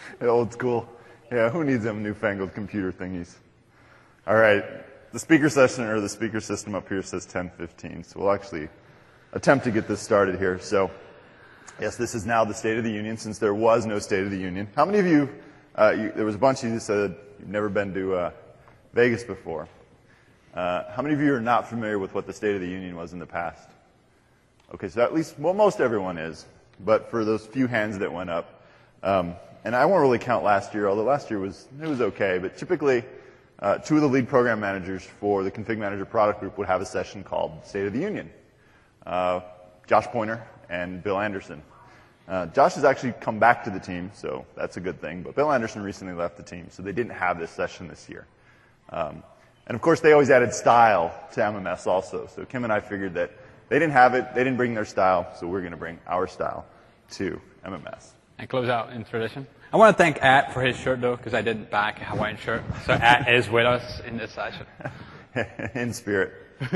Old school. Yeah, who needs them newfangled computer thingies? All right, the speaker session or the speaker system up here says 10:15, so we'll actually attempt to get this started here. So, yes, this is now the State of the Union, since there was no State of the Union. How many of you, there was a bunch of you who said you've never been to Vegas before. How many of you are not familiar with what the State of the Union was in the past? Okay, so at least, well, most everyone is, but for those few hands that went up, and I won't really count last year, although last year was okay, but typically two of the lead program managers for the Config Manager product group would have a session called State of the Union. Josh Pointer and Bill Anderson. Josh has actually come back to the team, so that's a good thing, but Bill Anderson recently left the team, so they didn't have this session this year. And of course, they always added style to MMS also, so Kim and I figured that they didn't have it, they didn't bring their style, so we're going to bring our style to MMS. And close out in tradition. I want to thank At for his shirt, though, because I didn't back a Hawaiian shirt. So At is with us in this session. In spirit.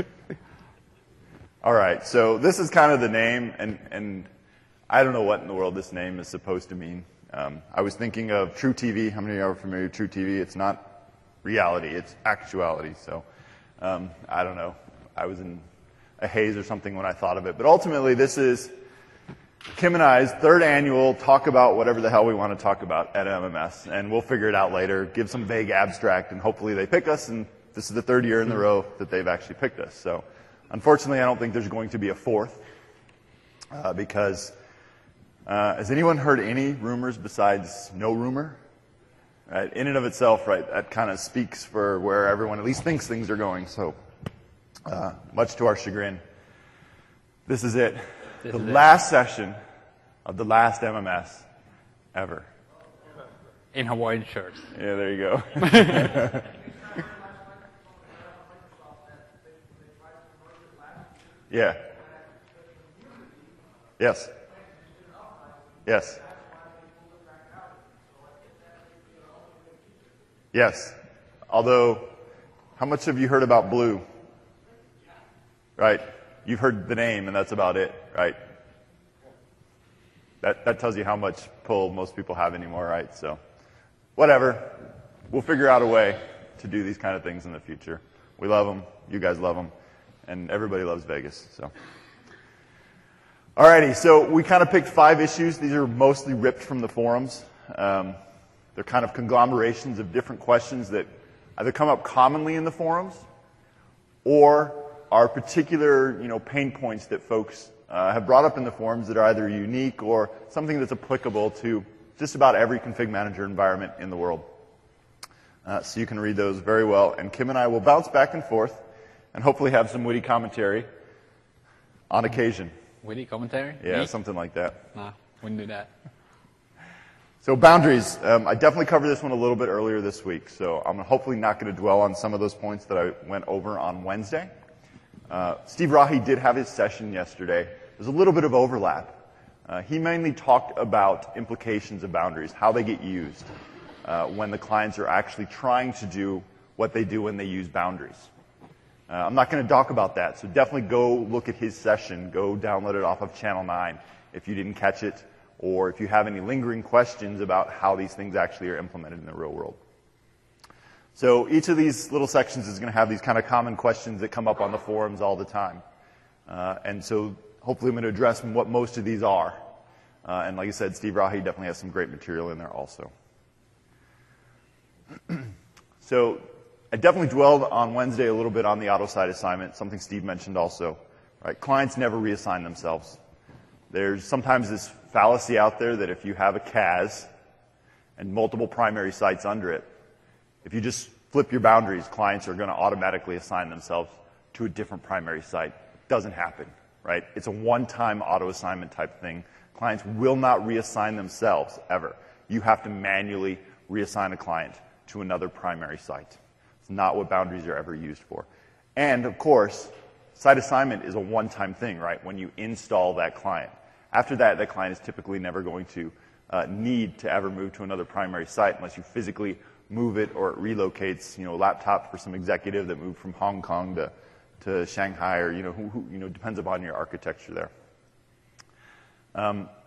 All right, so this is kind of the name, and I don't know what in the world this name is supposed to mean. I was thinking of True TV. How many of you are familiar with True TV? It's not reality, it's actuality. So I don't know. I was in a haze or something when I thought of it. But ultimately, this is Kim and I's third annual talk about whatever the hell we want to talk about at MMS. And we'll figure it out later, give some vague abstract, and hopefully they pick us. And this is the third year in a row that they've actually picked us. So unfortunately, I don't think there's going to be a fourth because has anyone heard any rumors besides no rumor? Right? In and of itself, right, that kind of speaks for where everyone at least thinks things are going. So much to our chagrin, this is it. The last session of the last MMS ever. In Hawaiian shirts. Yeah, there you go. Yeah. Yes. Yes. Yes. Although, how much have you heard about Blue? Right? You've heard the name, and that's about it, right? That tells you how much pull most people have anymore, right? So, whatever. We'll figure out a way to do these kind of things in the future. We love them. You guys love them. And everybody loves Vegas, so. Alrighty, so we kind of picked 5 issues. These are mostly ripped from the forums. They're kind of conglomerations of different questions that either come up commonly in the forums or are particular, pain points that folks have brought up in the forums that are either unique or something that's applicable to just about every config manager environment in the world. So you can read those very well, and Kim and I will bounce back and forth and hopefully have some witty commentary on occasion. Witty commentary? Yeah, something like that. Nah, wouldn't do that. So boundaries, I definitely covered this one a little bit earlier this week, so I'm hopefully not going to dwell on some of those points that I went over on Wednesday. Steve Rahi did have his session yesterday. There's a little bit of overlap. He mainly talked about implications of boundaries, how they get used when the clients are actually trying to do what they do when they use boundaries. I'm not going to talk about that, so definitely go look at his session. Go download it off of Channel 9 if you didn't catch it, or if you have any lingering questions about how these things actually are implemented in the real world. So each of these little sections is going to have these kind of common questions that come up on the forums all the time. And so hopefully I'm going to address what most of these are. And like I said, Steve Rahi definitely has some great material in there also. So I definitely dwelled on Wednesday a little bit on the auto-site assignment, something Steve mentioned also. Right? Clients never reassign themselves. There's sometimes this fallacy out there that if you have a CAS and multiple primary sites under it, if you just flip your boundaries, clients are going to automatically assign themselves to a different primary site. Doesn't happen, right? It's a one-time auto-assignment type thing. Clients will not reassign themselves, ever. You have to manually reassign a client to another primary site. It's not what boundaries are ever used for. And, of course, site assignment is a one-time thing, right, when you install that client. After that, that client is typically never going to need to ever move to another primary site unless you physically move it or it relocates, a laptop for some executive that moved from Hong Kong to Shanghai, or, who depends upon your architecture there.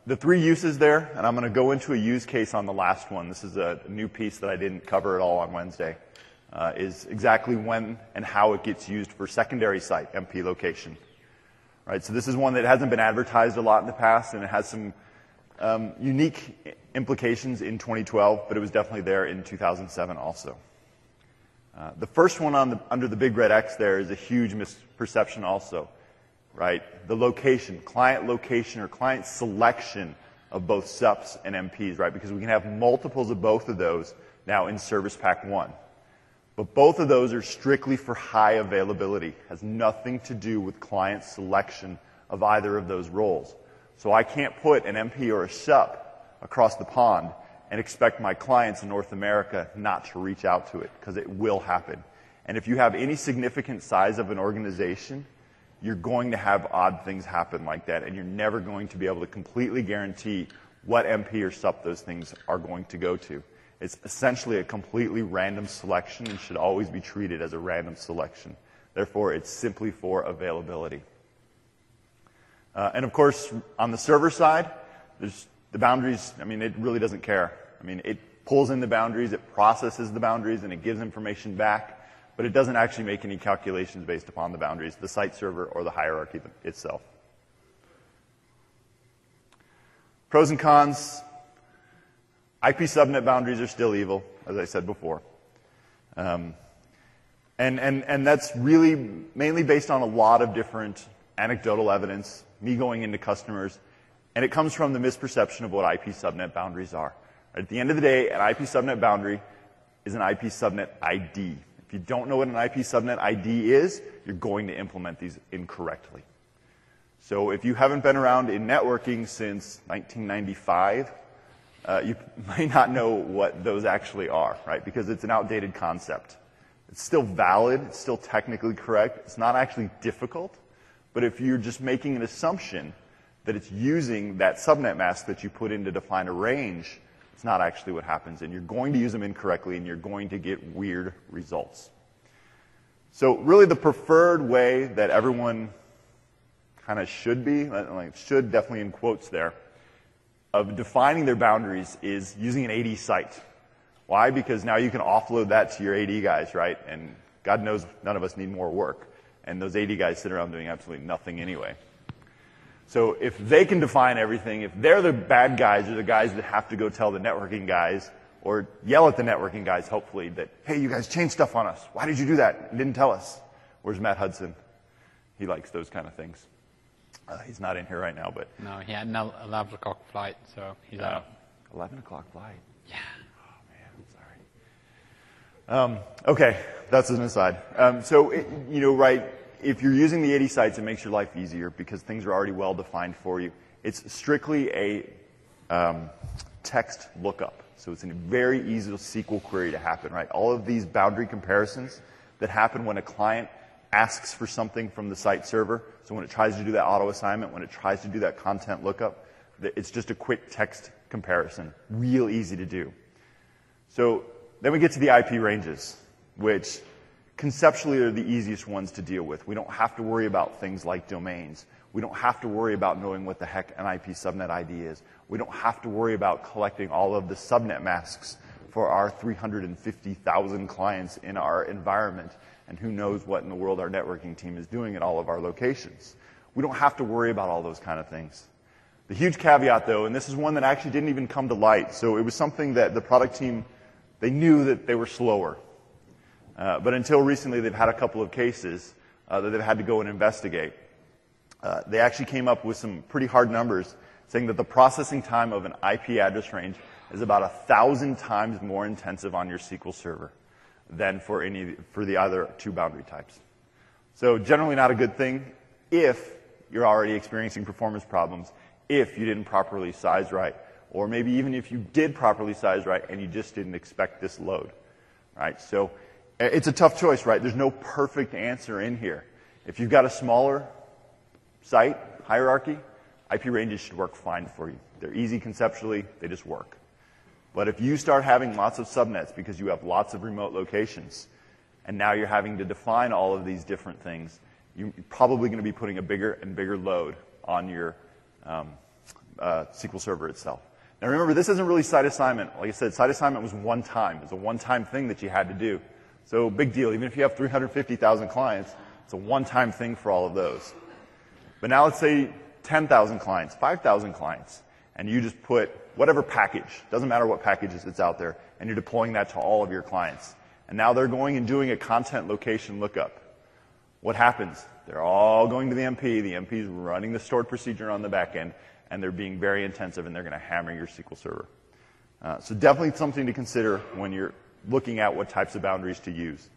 The three uses there, and I'm going to go into a use case on the last one. This is a new piece that I didn't cover at all on Wednesday, is exactly when and how it gets used for secondary site MP location. Right, so this is one that hasn't been advertised a lot in the past, and it has some unique implications in 2012, but it was definitely there in 2007 also. The first one under the big red X there is a huge misperception also. Right? The location, client location or client selection of both SUPs and MPs, right? Because we can have multiples of both of those now in Service Pack 1. But both of those are strictly for high availability. Has nothing to do with client selection of either of those roles. So I can't put an MP or a SUP across the pond and expect my clients in North America not to reach out to it, because it will happen. And if you have any significant size of an organization, you're going to have odd things happen like that, and you're never going to be able to completely guarantee what MP or SUP those things are going to go to. It's essentially a completely random selection and should always be treated as a random selection. Therefore, it's simply for availability. And of course, on the server side, there's the boundaries. I mean, it really doesn't care. I mean, it pulls in the boundaries, it processes the boundaries, and it gives information back. But it doesn't actually make any calculations based upon the boundaries, the site server, or the hierarchy itself. Pros and cons. IP subnet boundaries are still evil, as I said before. And that's really mainly based on a lot of different anecdotal evidence, me going into customers, and it comes from the misperception of what IP subnet boundaries are. At the end of the day, an IP subnet boundary is an IP subnet ID. If you don't know what an IP subnet ID is, you're going to implement these incorrectly. So if you haven't been around in networking since 1995, you may not know what those actually are, right? Because it's an outdated concept. It's still valid, it's still technically correct, it's not actually difficult, but if you're just making an assumption that it's using that subnet mask that you put in to define a range, it's not actually what happens, and you're going to use them incorrectly, and you're going to get weird results. So really the preferred way that everyone kind of should be, like should definitely in quotes there, of defining their boundaries is using an AD site. Why? Because now you can offload that to your AD guys, right? And God knows none of us need more work, and those AD guys sit around doing absolutely nothing anyway. So if they can define everything, if they're the bad guys or the guys that have to go tell the networking guys or yell at the networking guys, hopefully, that, hey, you guys changed stuff on us. Why did you do that? You didn't tell us. Where's Matt Hudson? He likes those kind of things. He's not in here right now, but... No, he had an 11 o'clock flight, so he's out. 11 o'clock flight? Yeah. Oh, man, I'm sorry. Okay, that's an aside. Right, if you're using the AD sites, it makes your life easier because things are already well defined for you. It's strictly a text lookup. So it's a very easy SQL query to happen, right? All of these boundary comparisons that happen when a client asks for something from the site server. So when it tries to do that auto assignment, when it tries to do that content lookup, it's just a quick text comparison. Real easy to do. So then we get to the IP ranges, which conceptually are the easiest ones to deal with. We don't have to worry about things like domains. We don't have to worry about knowing what the heck an IP subnet ID is. We don't have to worry about collecting all of the subnet masks for our 350,000 clients in our environment, and who knows what in the world our networking team is doing at all of our locations. We don't have to worry about all those kind of things. The huge caveat, though, and this is one that actually didn't even come to light, so it was something that the product team, they knew that they were slower. But until recently, they've had a couple of cases that they've had to go and investigate. They actually came up with some pretty hard numbers saying that the processing time of an IP address range is about 1,000 times more intensive on your SQL server than for the other two boundary types. So generally not a good thing if you're already experiencing performance problems, if you didn't properly size right, or maybe even if you did properly size right and you just didn't expect this load, right? So it's a tough choice, right? There's no perfect answer in here. If you've got a smaller site hierarchy, IP ranges should work fine for you. They're easy conceptually, they just work. But if you start having lots of subnets because you have lots of remote locations, and now you're having to define all of these different things, you're probably going to be putting a bigger and bigger load on your SQL Server itself. Now remember, this isn't really site assignment. Like I said, site assignment was one time. It's a one-time thing that you had to do. So big deal. Even if you have 350,000 clients, it's a one-time thing for all of those. But now let's say 10,000 clients, 5,000 clients, and you just put whatever package, doesn't matter what packages it's out there, and you're deploying that to all of your clients. And now they're going and doing a content location lookup. What happens? They're all going to the MP. The MP is running the stored procedure on the back end, and they're being very intensive, and they're going to hammer your SQL Server. So definitely something to consider when you're looking at what types of boundaries to use.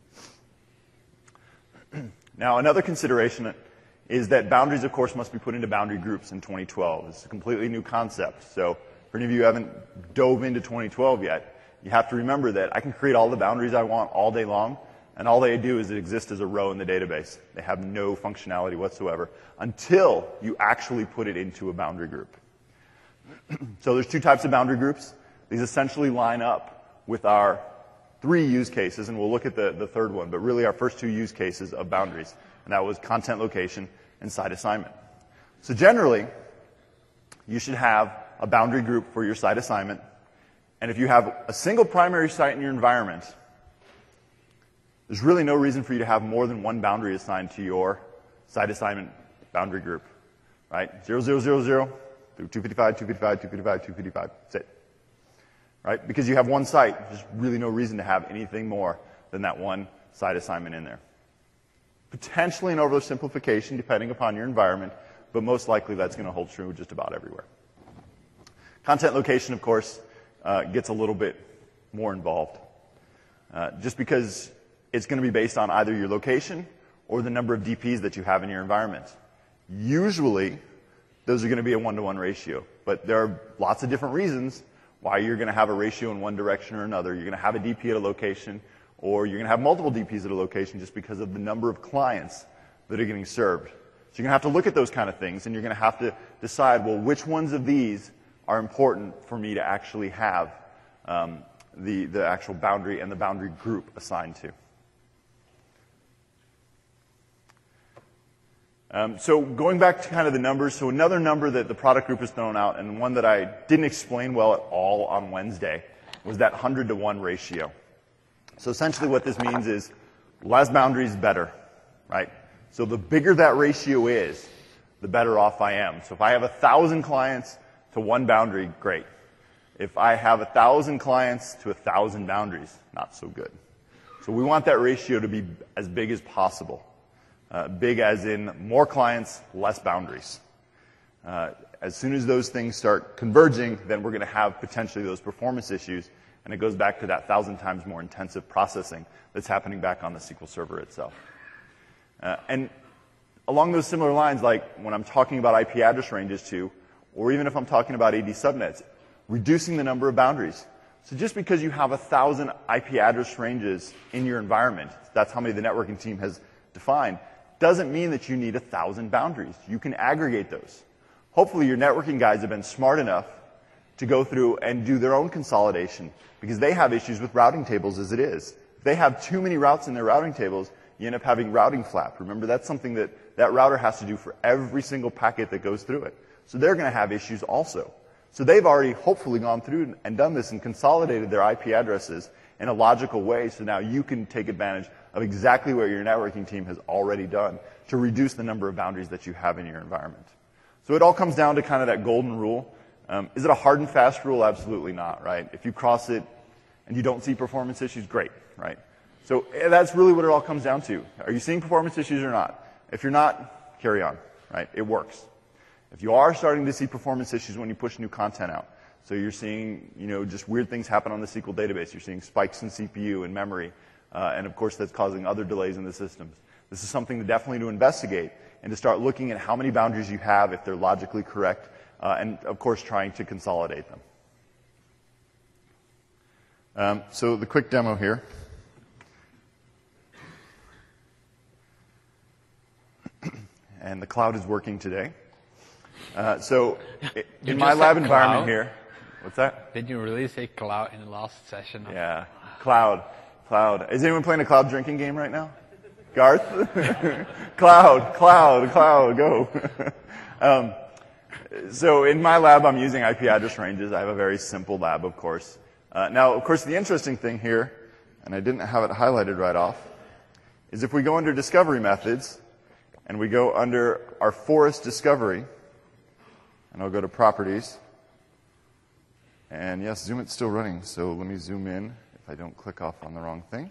Now, another consideration is that boundaries, of course, must be put into boundary groups in 2012. It's a completely new concept. So for any of you who haven't dove into 2012 yet, you have to remember that I can create all the boundaries I want all day long, and all they do is exist as a row in the database. They have no functionality whatsoever until you actually put it into a boundary group. So there's two types of boundary groups. These essentially line up with our 3 use cases, and we'll look at the third one, but really our first 2 use cases of boundaries, and that was content location and site assignment. So generally, you should have a boundary group for your site assignment, and if you have a single primary site in your environment, there's really no reason for you to have more than one boundary assigned to your site assignment boundary group, right? 0, 0, 0, 0, through 255, 255, 255, 255. That's it. Right? Because you have one site, there's really no reason to have anything more than that one site assignment in there. Potentially an oversimplification depending upon your environment, but most likely that's going to hold true just about everywhere. Content location, of course, gets a little bit more involved. Just because it's going to be based on either your location or the number of DPs that you have in your environment. Usually, those are going to be a 1-to-1 ratio, but there are lots of different reasons why you're going to have a ratio in one direction or another. You're going to have a DP at a location, or you're going to have multiple DPs at a location just because of the number of clients that are getting served. So you're going to have to look at those kind of things, and you're going to have to decide, well, which ones of these are important for me to actually have the actual boundary and the boundary group assigned to. So going back to kind of the numbers, so another number that the product group has thrown out, and one that I didn't explain well at all on Wednesday, was that 100-to-1 ratio. So essentially what this means is less boundaries, better, right? So the bigger that ratio is, the better off I am. So if I have 1,000 clients to 1 boundary, great. If I have 1,000 clients to 1,000 boundaries, not so good. So we want that ratio to be as big as possible. Big as in more clients, less boundaries. As soon as those things start converging, then we're going to have potentially those performance issues, and it goes back to that 1,000 times more intensive processing that's happening back on the SQL Server itself. And along those similar lines, like when I'm talking about IP address ranges too, or even if I'm talking about AD subnets, reducing the number of boundaries. So just because you have 1,000 IP address ranges in your environment, that's how many the networking team has defined, doesn't mean that you need 1,000 boundaries. You can aggregate those. Hopefully your networking guys have been smart enough to go through and do their own consolidation, because they have issues with routing tables as it is. If they have too many routes in their routing tables, you end up having routing flap. Remember, that's something that router has to do for every single packet that goes through it. So they're going to have issues also. So they've already hopefully gone through and done this and consolidated their IP addresses in a logical way, so now you can take advantage of exactly what your networking team has already done to reduce the number of boundaries that you have in your environment. So it all comes down to kind of that golden rule. Is it a hard and fast rule? Absolutely not, right? If you cross it and you don't see performance issues, great, right? So that's really what it all comes down to. Are you seeing performance issues or not? If you're not, carry on, right? It works. If you are starting to see performance issues when you push new content out, so you're seeing, just weird things happen on the SQL database. You're seeing spikes in CPU and memory, and of course that's causing other delays in the systems. This is something definitely to investigate and to start looking at how many boundaries you have, if they're logically correct, and of course trying to consolidate them. So the quick demo here. And the cloud is working today. So in my lab environment here, what's that? Did you really say cloud in the last session? Yeah, cloud. Is anyone playing a cloud drinking game right now? Garth? Cloud, go. So in my lab, I'm using IP address ranges. I have a very simple lab, of course. Now, of course, the interesting thing here, and I didn't have it highlighted right off, is if we go under discovery methods, and we go under our forest discovery, and I'll go to properties, and yes, ZoomIt's still running, so let me zoom in if I don't click off on the wrong thing.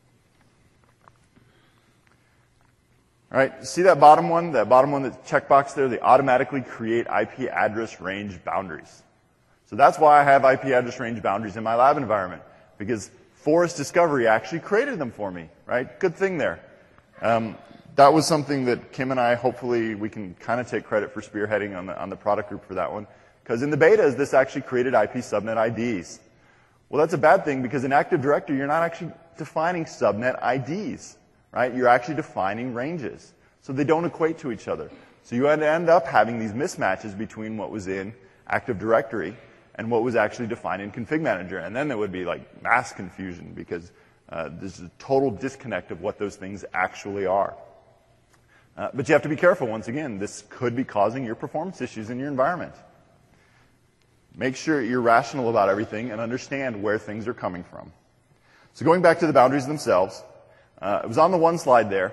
All right, see that bottom one that's checkbox there? They automatically create IP address range boundaries. So that's why I have IP address range boundaries in my lab environment, because Forest Discovery actually created them for me, right? Good thing there. That was something that Kim and I, hopefully, we can kind of take credit for spearheading on the product group for that one. Because in the betas, this actually created IP subnet IDs. Well, that's a bad thing, because in Active Directory, you're not actually defining subnet IDs, right? You're actually defining ranges. So they don't equate to each other. So you end up having these mismatches between what was in Active Directory and what was actually defined in Config Manager. And then there would be like mass confusion, because there's a total disconnect of what those things actually are. But you have to be careful. Once again, this could be causing your performance issues in your environment. Make sure you're rational about everything and understand where things are coming from. So going back to the boundaries themselves, it was on the one slide there.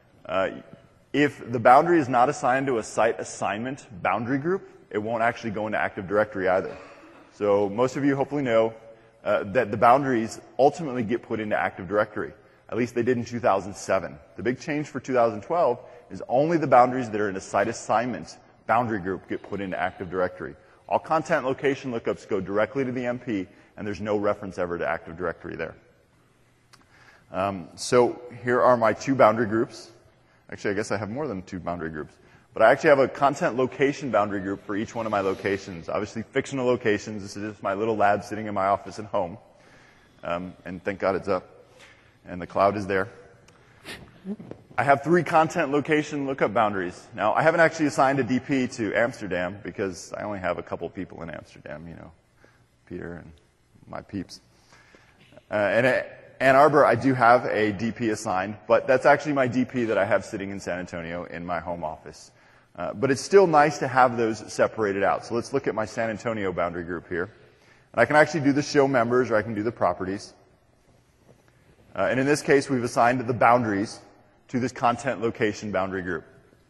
If the boundary is not assigned to a site assignment boundary group, it won't actually go into Active Directory either. So most of you hopefully know that the boundaries ultimately get put into Active Directory. At least they did in 2007. The big change for 2012 is only the boundaries that are in a site assignment boundary group get put into Active Directory. All content location lookups go directly to the MP, and there's no reference ever to Active Directory there. So here are my two boundary groups. Actually, I guess I have more than two boundary groups. But I actually have a content location boundary group for each one of my locations. Obviously, fictional locations. This is just my little lab sitting in my office at home. And thank God it's up. And the cloud is there. I have 3 content location lookup boundaries. Now, I haven't actually assigned a DP to Amsterdam, because I only have a couple people in Amsterdam, you know, Peter and my peeps. And at Ann Arbor, I do have a DP assigned, but that's actually my DP that I have sitting in San Antonio in my home office. But it's still nice to have those separated out. So let's look at my San Antonio boundary group here. And I can actually do the show members, or I can do the properties. And in this case, we've assigned the boundaries to this content location boundary group.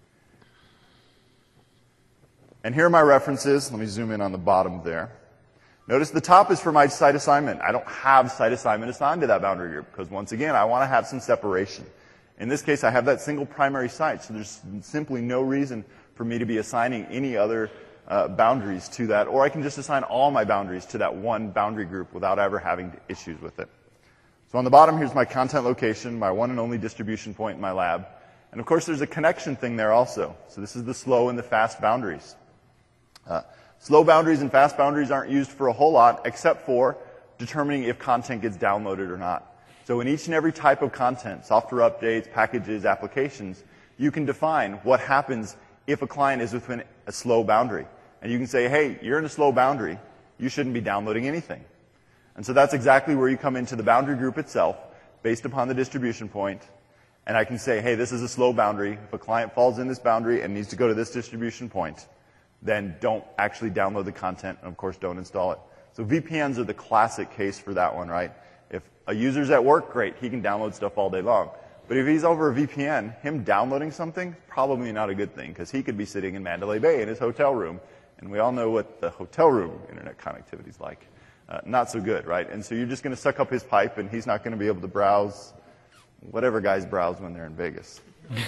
And here are my references. Let me zoom in on the bottom there. Notice the top is for my site assignment. I don't have site assignment assigned to that boundary group, because once again, I want to have some separation. In this case, I have that single primary site, so there's simply no reason for me to be assigning any other boundaries to that, or I can just assign all my boundaries to that one boundary group without ever having issues with it. So on the bottom, here's my content location, my one and only distribution point in my lab. And of course, there's a connection thing there also. So this is the slow and the fast boundaries. Slow boundaries and fast boundaries aren't used for a whole lot, except for determining if content gets downloaded or not. So in each and every type of content, software updates, packages, applications, you can define what happens if a client is within a slow boundary. And you can say, hey, you're in a slow boundary. You shouldn't be downloading anything. And so that's exactly where you come into the boundary group itself, based upon the distribution point. And I can say, hey, this is a slow boundary. If a client falls in this boundary and needs to go to this distribution point, then don't actually download the content, and of course, don't install it. So VPNs are the classic case for that one, right? If a user's at work, great, he can download stuff all day long. But if he's over a VPN, him downloading something, probably not a good thing, because he could be sitting in Mandalay Bay in his hotel room, and we all know what the hotel room internet connectivity is like. Not so good, right? And so you're just going to suck up his pipe, and he's not going to be able to browse whatever guys browse when they're in Vegas.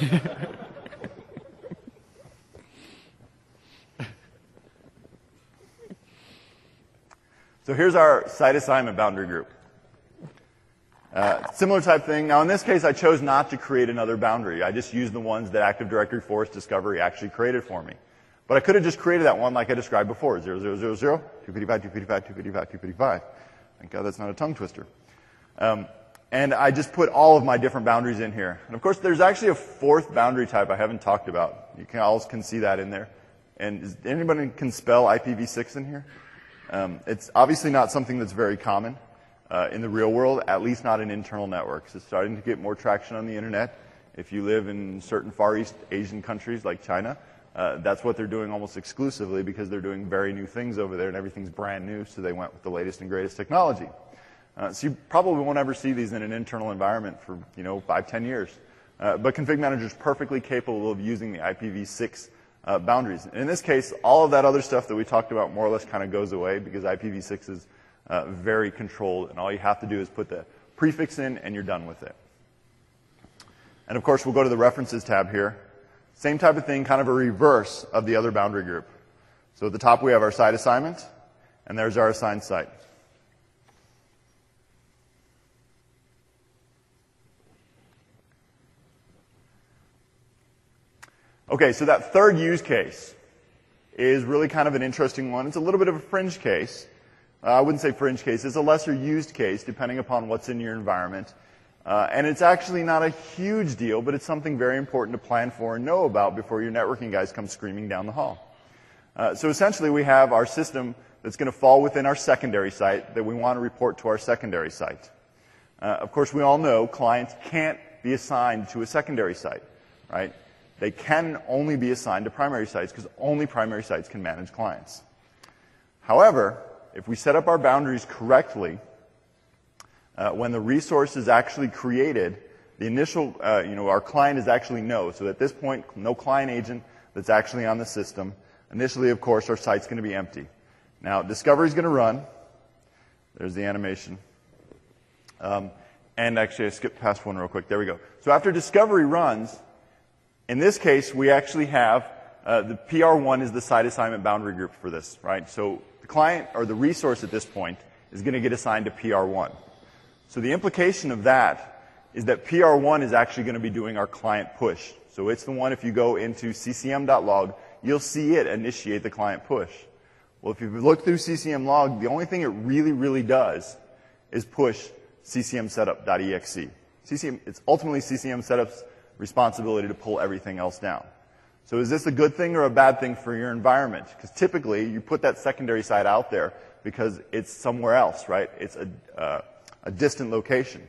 So here's our site assignment boundary group. Similar type thing. Now in this case, I chose not to create another boundary. I just used the ones that Active Directory Forest Discovery actually created for me. But I could have just created that one like I described before, 0000, 255, 255, 255, 255. Thank God that's not a tongue twister. And I just put all of my different boundaries in here. And of course, there's actually a 4th boundary type I haven't talked about. You all can see that in there. And anybody can spell IPv6 in here? It's obviously not something that's very common in the real world, at least not in internal networks. It's starting to get more traction on the internet. If you live in certain Far East Asian countries like China, That's what they're doing almost exclusively because they're doing very new things over there and everything's brand new, so they went with the latest and greatest technology. So you probably won't ever see these in an internal environment for 5-10 years. But Config Manager is perfectly capable of using the IPv6 boundaries. And in this case, all of that other stuff that we talked about more or less kind of goes away because IPv6 is very controlled, and all you have to do is put the prefix in and you're done with it. And of course, we'll go to the References tab here. Same type of thing, kind of a reverse of the other boundary group. So at the top we have our site assignment, and there's our assigned site. Okay, so that third use case is really kind of an interesting one. It's a little bit of a fringe case. I wouldn't say fringe case. It's a lesser used case depending upon what's in your environment. And it's actually not a huge deal, but it's something very important to plan for and know about before your networking guys come screaming down the hall. So essentially we have our system that's going to fall within our secondary site that we want to report to our secondary site. Of course, we all know clients can't be assigned to a secondary site, right? They can only be assigned to primary sites because only primary sites can manage clients. However, if we set up our boundaries correctly, when the resource is actually created, the initial, our client is actually no. So at this point, no client agent that's actually on the system. Initially, of course, our site's going to be empty. Now, discovery is going to run. There's the animation. And actually, I skipped past one real quick. There we go. So after discovery runs, in this case, we actually have the PR1 is the site assignment boundary group for this, right? So the client or the resource at this point is going to get assigned to PR1. So the implication of that is that PR1 is actually going to be doing our client push. So it's the one, if you go into ccm.log, you'll see it initiate the client push. Well, if you look through CCM log, the only thing it really, really does is push ccmsetup.exe. It's ultimately CCM setup's responsibility to pull everything else down. So is this a good thing or a bad thing for your environment? Because typically you put that secondary site out there because it's somewhere else, right? It's a distant location.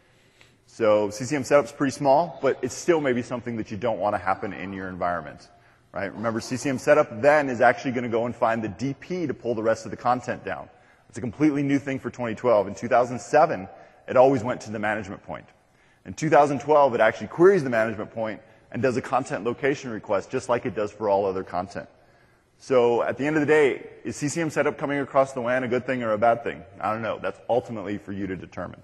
So CCM setup's pretty small, but it's still maybe something that you don't want to happen in your environment, right? Remember, CCM setup then is actually going to go and find the DP to pull the rest of the content down. It's a completely new thing for 2012. In 2007, it always went to the management point. In 2012, it actually queries the management point and does a content location request just like it does for all other content. So at the end of the day, is CCM setup coming across the WAN a good thing or a bad thing? I don't know. That's ultimately for you to determine.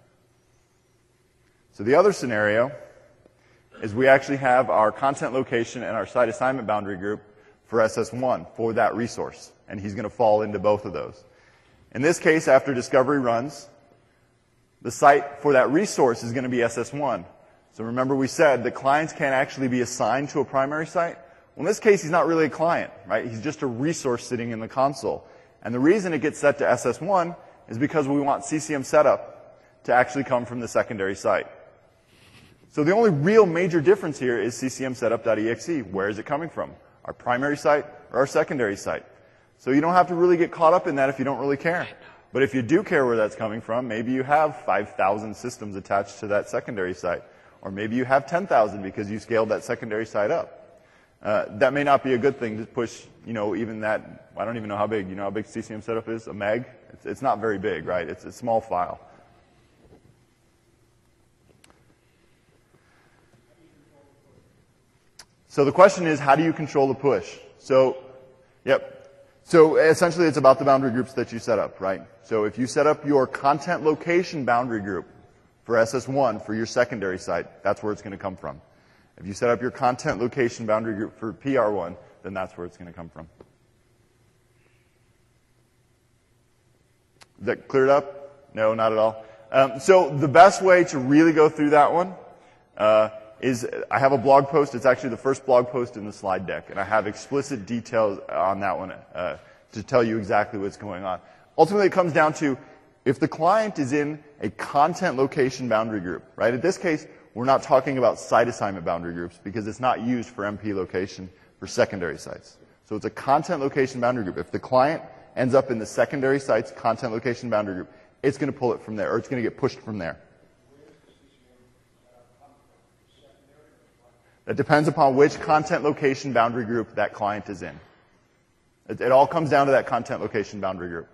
So the other scenario is we actually have our content location and our site assignment boundary group for SS1 for that resource. And he's going to fall into both of those. In this case, after discovery runs, the site for that resource is going to be SS1. So remember we said that clients can't actually be assigned to a primary site. Well, in this case, he's not really a client, right? He's just a resource sitting in the console. And the reason it gets set to SS1 is because we want CCM setup to actually come from the secondary site. So the only real major difference here is ccmsetup.exe. Where is it coming from? Our primary site or our secondary site? So you don't have to really get caught up in that if you don't really care. But if you do care where that's coming from, maybe you have 5,000 systems attached to that secondary site. Or maybe you have 10,000 because you scaled that secondary site up. That may not be a good thing to push, even that, I don't even know how big, how big CCM setup is? A meg? It's not very big, right? It's a small file. So the question is, how do you control the push? So, yep. So essentially it's about the boundary groups that you set up, right? So if you set up your content location boundary group for SS1 for your secondary site, that's where it's going to come from. If you set up your content location boundary group for PR1, then that's where it's going to come from. Is that cleared up? No, not at all. So the best way to really go through that one is I have a blog post. It's actually the first blog post in the slide deck, and I have explicit details on that one to tell you exactly what's going on. Ultimately, it comes down to if the client is in a content location boundary group, right? In this case, we're not talking about site assignment boundary groups because it's not used for MP location for secondary sites. So it's a content location boundary group. If the client ends up in the secondary site's content location boundary group, it's going to pull it from there, or it's going to get pushed from there. That depends upon which content location boundary group that client is in. It all comes down to that content location boundary group.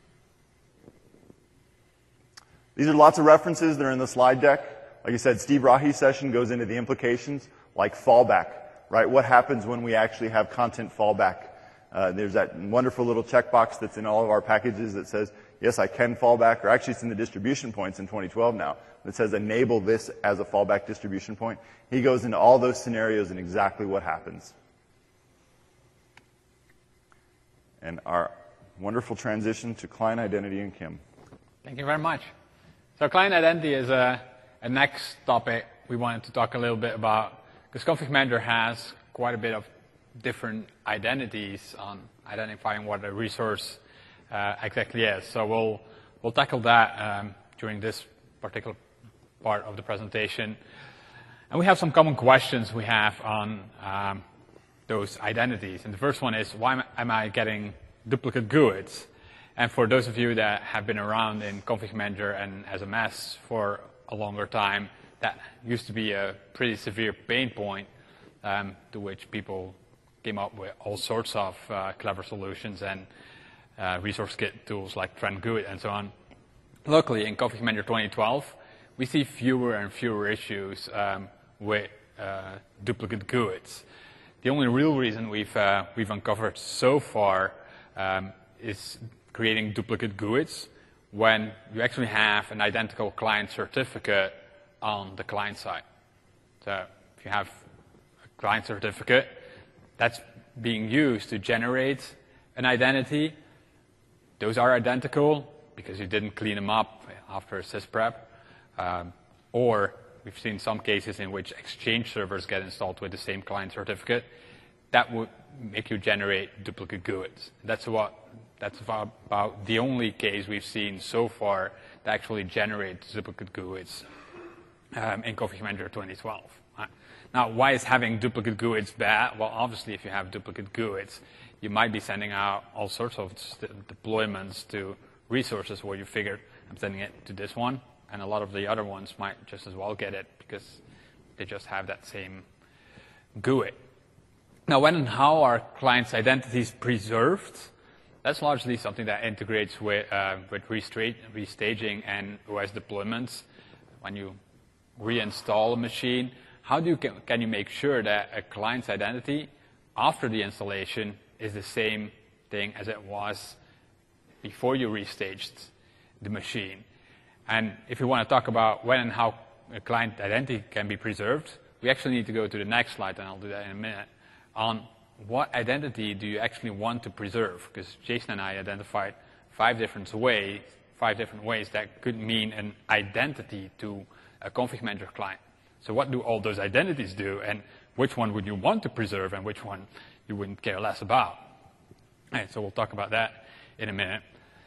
These are lots of references that are in the slide deck. Like I said, Steve Rahi's session goes into the implications like fallback, right? What happens when we actually have content fallback? There's that wonderful little checkbox that's in all of our packages that says, yes, I can fall back, or actually it's in the distribution points in 2012 now, that says enable this as a fallback distribution point. He goes into all those scenarios and exactly what happens. And our wonderful transition to client identity and Kim. Thank you very much. So client identity is a next topic we wanted to talk a little bit about, because Config Manager has quite a bit of different identities on identifying what a resource exactly is. So we'll tackle that during this particular part of the presentation. And we have some common questions we have on those identities. And the first one is, why am I getting duplicate GUIDs? And for those of you that have been around in Config Manager and SMS for a longer time, that used to be a pretty severe pain point to which people came up with all sorts of clever solutions and resource kit tools like Trend GUID and so on. Luckily, in Config Manager 2012, we see fewer and fewer issues with duplicate GUIDs. The only real reason we've uncovered so far is creating duplicate GUIDs when you actually have an identical client certificate on the client side. So if you have a client certificate that's being used to generate an identity, those are identical because you didn't clean them up after a sysprep, or we've seen some cases in which Exchange servers get installed with the same client certificate. That would make you generate duplicate GUIDs. That's about the only case we've seen so far that actually generates duplicate GUIDs in Config Manager 2012. Now, why is having duplicate GUIDs bad? Well, obviously, if you have duplicate GUIDs, you might be sending out all sorts of deployments to resources where you figure, I'm sending it to this one, and a lot of the other ones might just as well get it because they just have that same GUID. Now, when and how are clients' identities preserved? That's largely something that integrates with restaging and OS deployments. When you reinstall a machine, how can you make sure that a client's identity after the installation is the same thing as it was before you restaged the machine? And if you want to talk about when and how a client identity can be preserved, we actually need to go to the next slide, and I'll do that in a minute, on what identity do you actually want to preserve? Because Jason and I identified 5 different ways that could mean an identity to a Config Manager client. So what do all those identities do, and which one would you want to preserve, and which one you wouldn't care less about? And so we'll talk about that in a minute.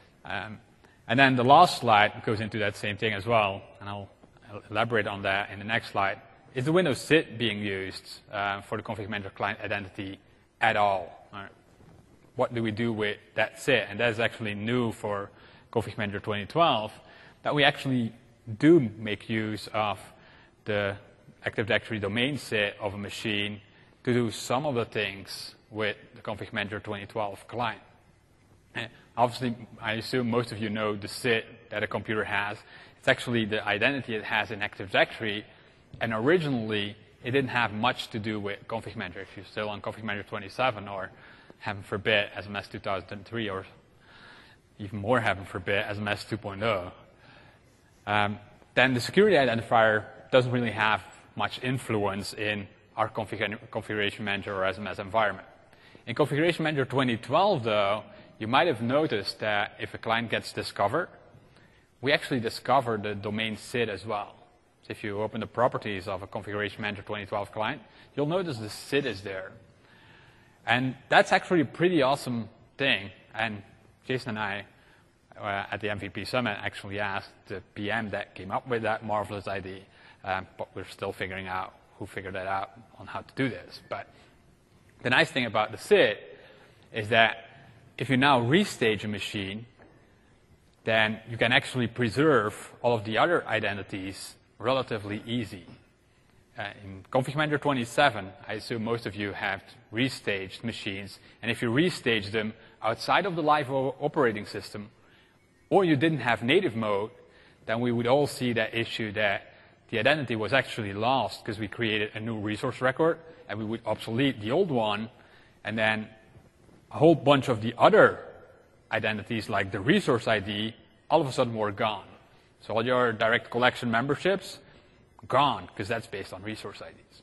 And then the last slide goes into that same thing as well, and I'll elaborate on that in the next slide. Is the Windows SID being used for the Config Manager client identity at all? What do we do with that SID? And that is actually new for Config Manager 2012, that we actually do make use of the Active Directory domain SID of a machine to do some of the things with the Config Manager 2012 client. And obviously, I assume most of you know the SID that a computer has. It's actually the identity it has in Active Directory. And originally, it didn't have much to do with Config Manager. If you're still on Config Manager 27, or heaven forbid, SMS 2003, or even more heaven forbid, SMS 2.0, then the security identifier doesn't really have much influence in our Configuration Manager or SMS environment. In Configuration Manager 2012, though, you might have noticed that if a client gets discovered, we actually discover the domain SID as well. So if you open the properties of a Configuration Manager 2012 client, you'll notice the SID is there. And that's actually a pretty awesome thing. And Jason and I, at the MVP Summit, actually asked the PM that came up with that marvelous idea, but we're still figuring out who figured that out on how to do this. But the nice thing about the SID is that if you now restage a machine, then you can actually preserve all of the other identities relatively easy. in Config Manager 27, I assume most of you have restaged machines, and if you restage them outside of the live operating system, or you didn't have native mode, then we would all see that issue that the identity was actually lost because we created a new resource record, and we would obsolete the old one, and then a whole bunch of the other identities, like the resource ID, all of a sudden were gone. So all your direct collection memberships, gone, because that's based on resource IDs.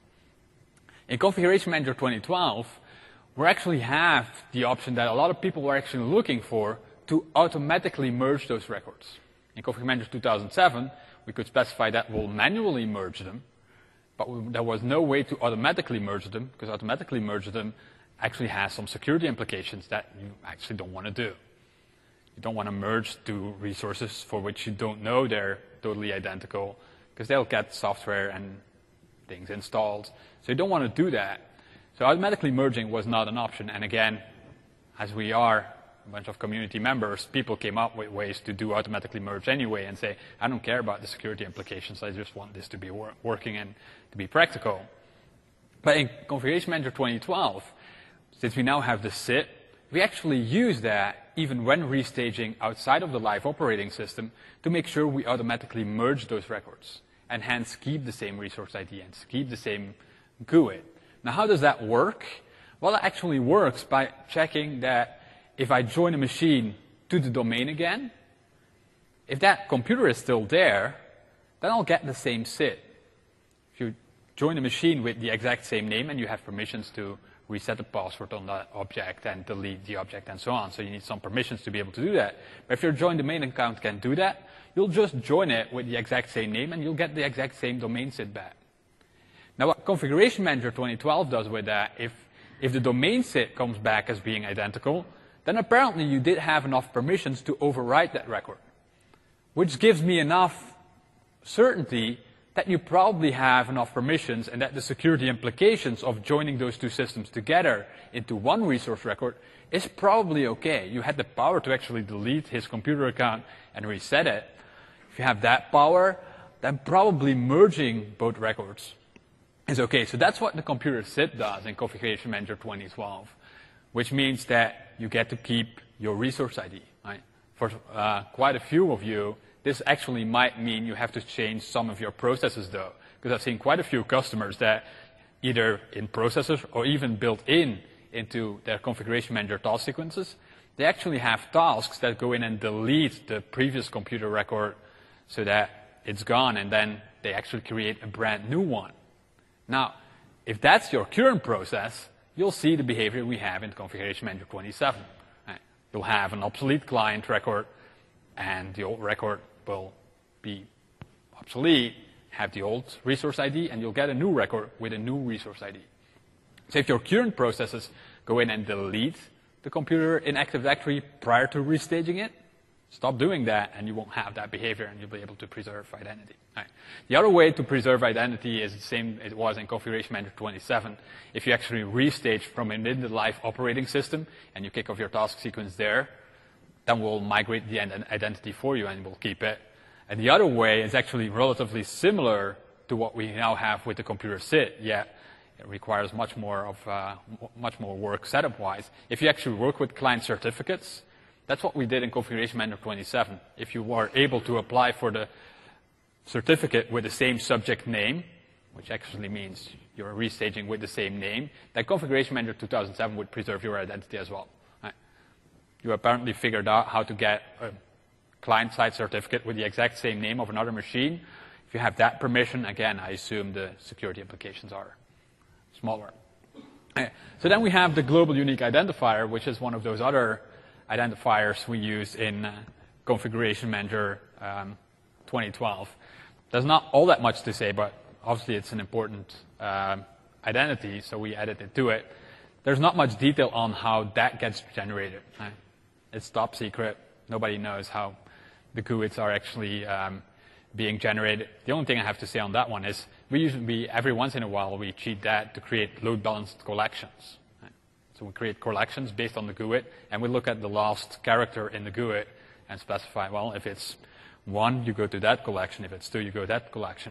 In Configuration Manager 2012, we actually have the option that a lot of people were actually looking for to automatically merge those records. In Config Manager 2007, we could specify that we'll manually merge them, but there was no way to automatically merge them, because automatically merge them actually has some security implications that you actually don't want to do. You don't want to merge two resources for which you don't know they're totally identical, because they'll get software and things installed. So you don't want to do that. So automatically merging was not an option. And again, as we are a bunch of community members, people came up with ways to do automatically merge anyway and say, I don't care about the security implications. I just want this to be working and to be practical. But in Configuration Manager 2012, since we now have the SID, we actually use that even when restaging outside of the live operating system to make sure we automatically merge those records and hence keep the same resource ID and keep the same GUID. Now, how does that work? Well, it actually works by checking that if I join a machine to the domain again, if that computer is still there, then I'll get the same SID. If you join a machine with the exact same name and you have permissions to reset the password on that object and delete the object and so on. So you need some permissions to be able to do that. But if your join domain account can do that, you'll just join it with the exact same name and you'll get the exact same domain SID back. Now what Configuration Manager 2012 does with that, if the domain SID comes back as being identical, then apparently you did have enough permissions to overwrite that record, which gives me enough certainty that you probably have enough permissions and that the security implications of joining those two systems together into one resource record is probably okay. You had the power to actually delete his computer account and reset it. If you have that power, then probably merging both records is okay. So that's what the computer SID does in Configuration Manager 2012, which means that you get to keep your resource ID. Right? For quite a few of you, this actually might mean you have to change some of your processes, though, because I've seen quite a few customers that either in processors or even built into their Configuration Manager task sequences, they actually have tasks that go in and delete the previous computer record so that it's gone, and then they actually create a brand new one. Now, if that's your current process, you'll see the behavior we have in Configuration Manager 27. Right? You'll have an obsolete client record, and the old record will be obsolete, have the old resource ID, and you'll get a new record with a new resource ID. So if your current processes go in and delete the computer in Active Directory prior to restaging it, stop doing that, and you won't have that behavior, and you'll be able to preserve identity. Right. The other way to preserve identity is the same as it was in Configuration Manager 27. If you actually restage from within the live operating system, and you kick off your task sequence there, then we'll migrate the identity for you and we'll keep it. And the other way is actually relatively similar to what we now have with the computer SID, yet it requires much more work setup-wise. If you actually work with client certificates, that's what we did in Configuration Manager 27. If you were able to apply for the certificate with the same subject name, which actually means you're restaging with the same name, then Configuration Manager 2007 would preserve your identity as well. You apparently figured out how to get a client-side certificate with the exact same name of another machine. If you have that permission, again, I assume the security implications are smaller. So then we have the global unique identifier, which is one of those other identifiers we use in Configuration Manager 2012. There's not all that much to say, but obviously it's an important identity, so we added it to it. There's not much detail on how that gets generated. Right? It's top secret. Nobody knows how the GUIDs are actually being generated. The only thing I have to say on that one is every once in a while, we cheat that to create load-balanced collections. Right? So we create collections based on the GUID, and we look at the last character in the GUID and specify, well, if it's 1, you go to that collection. If it's 2, you go to that collection.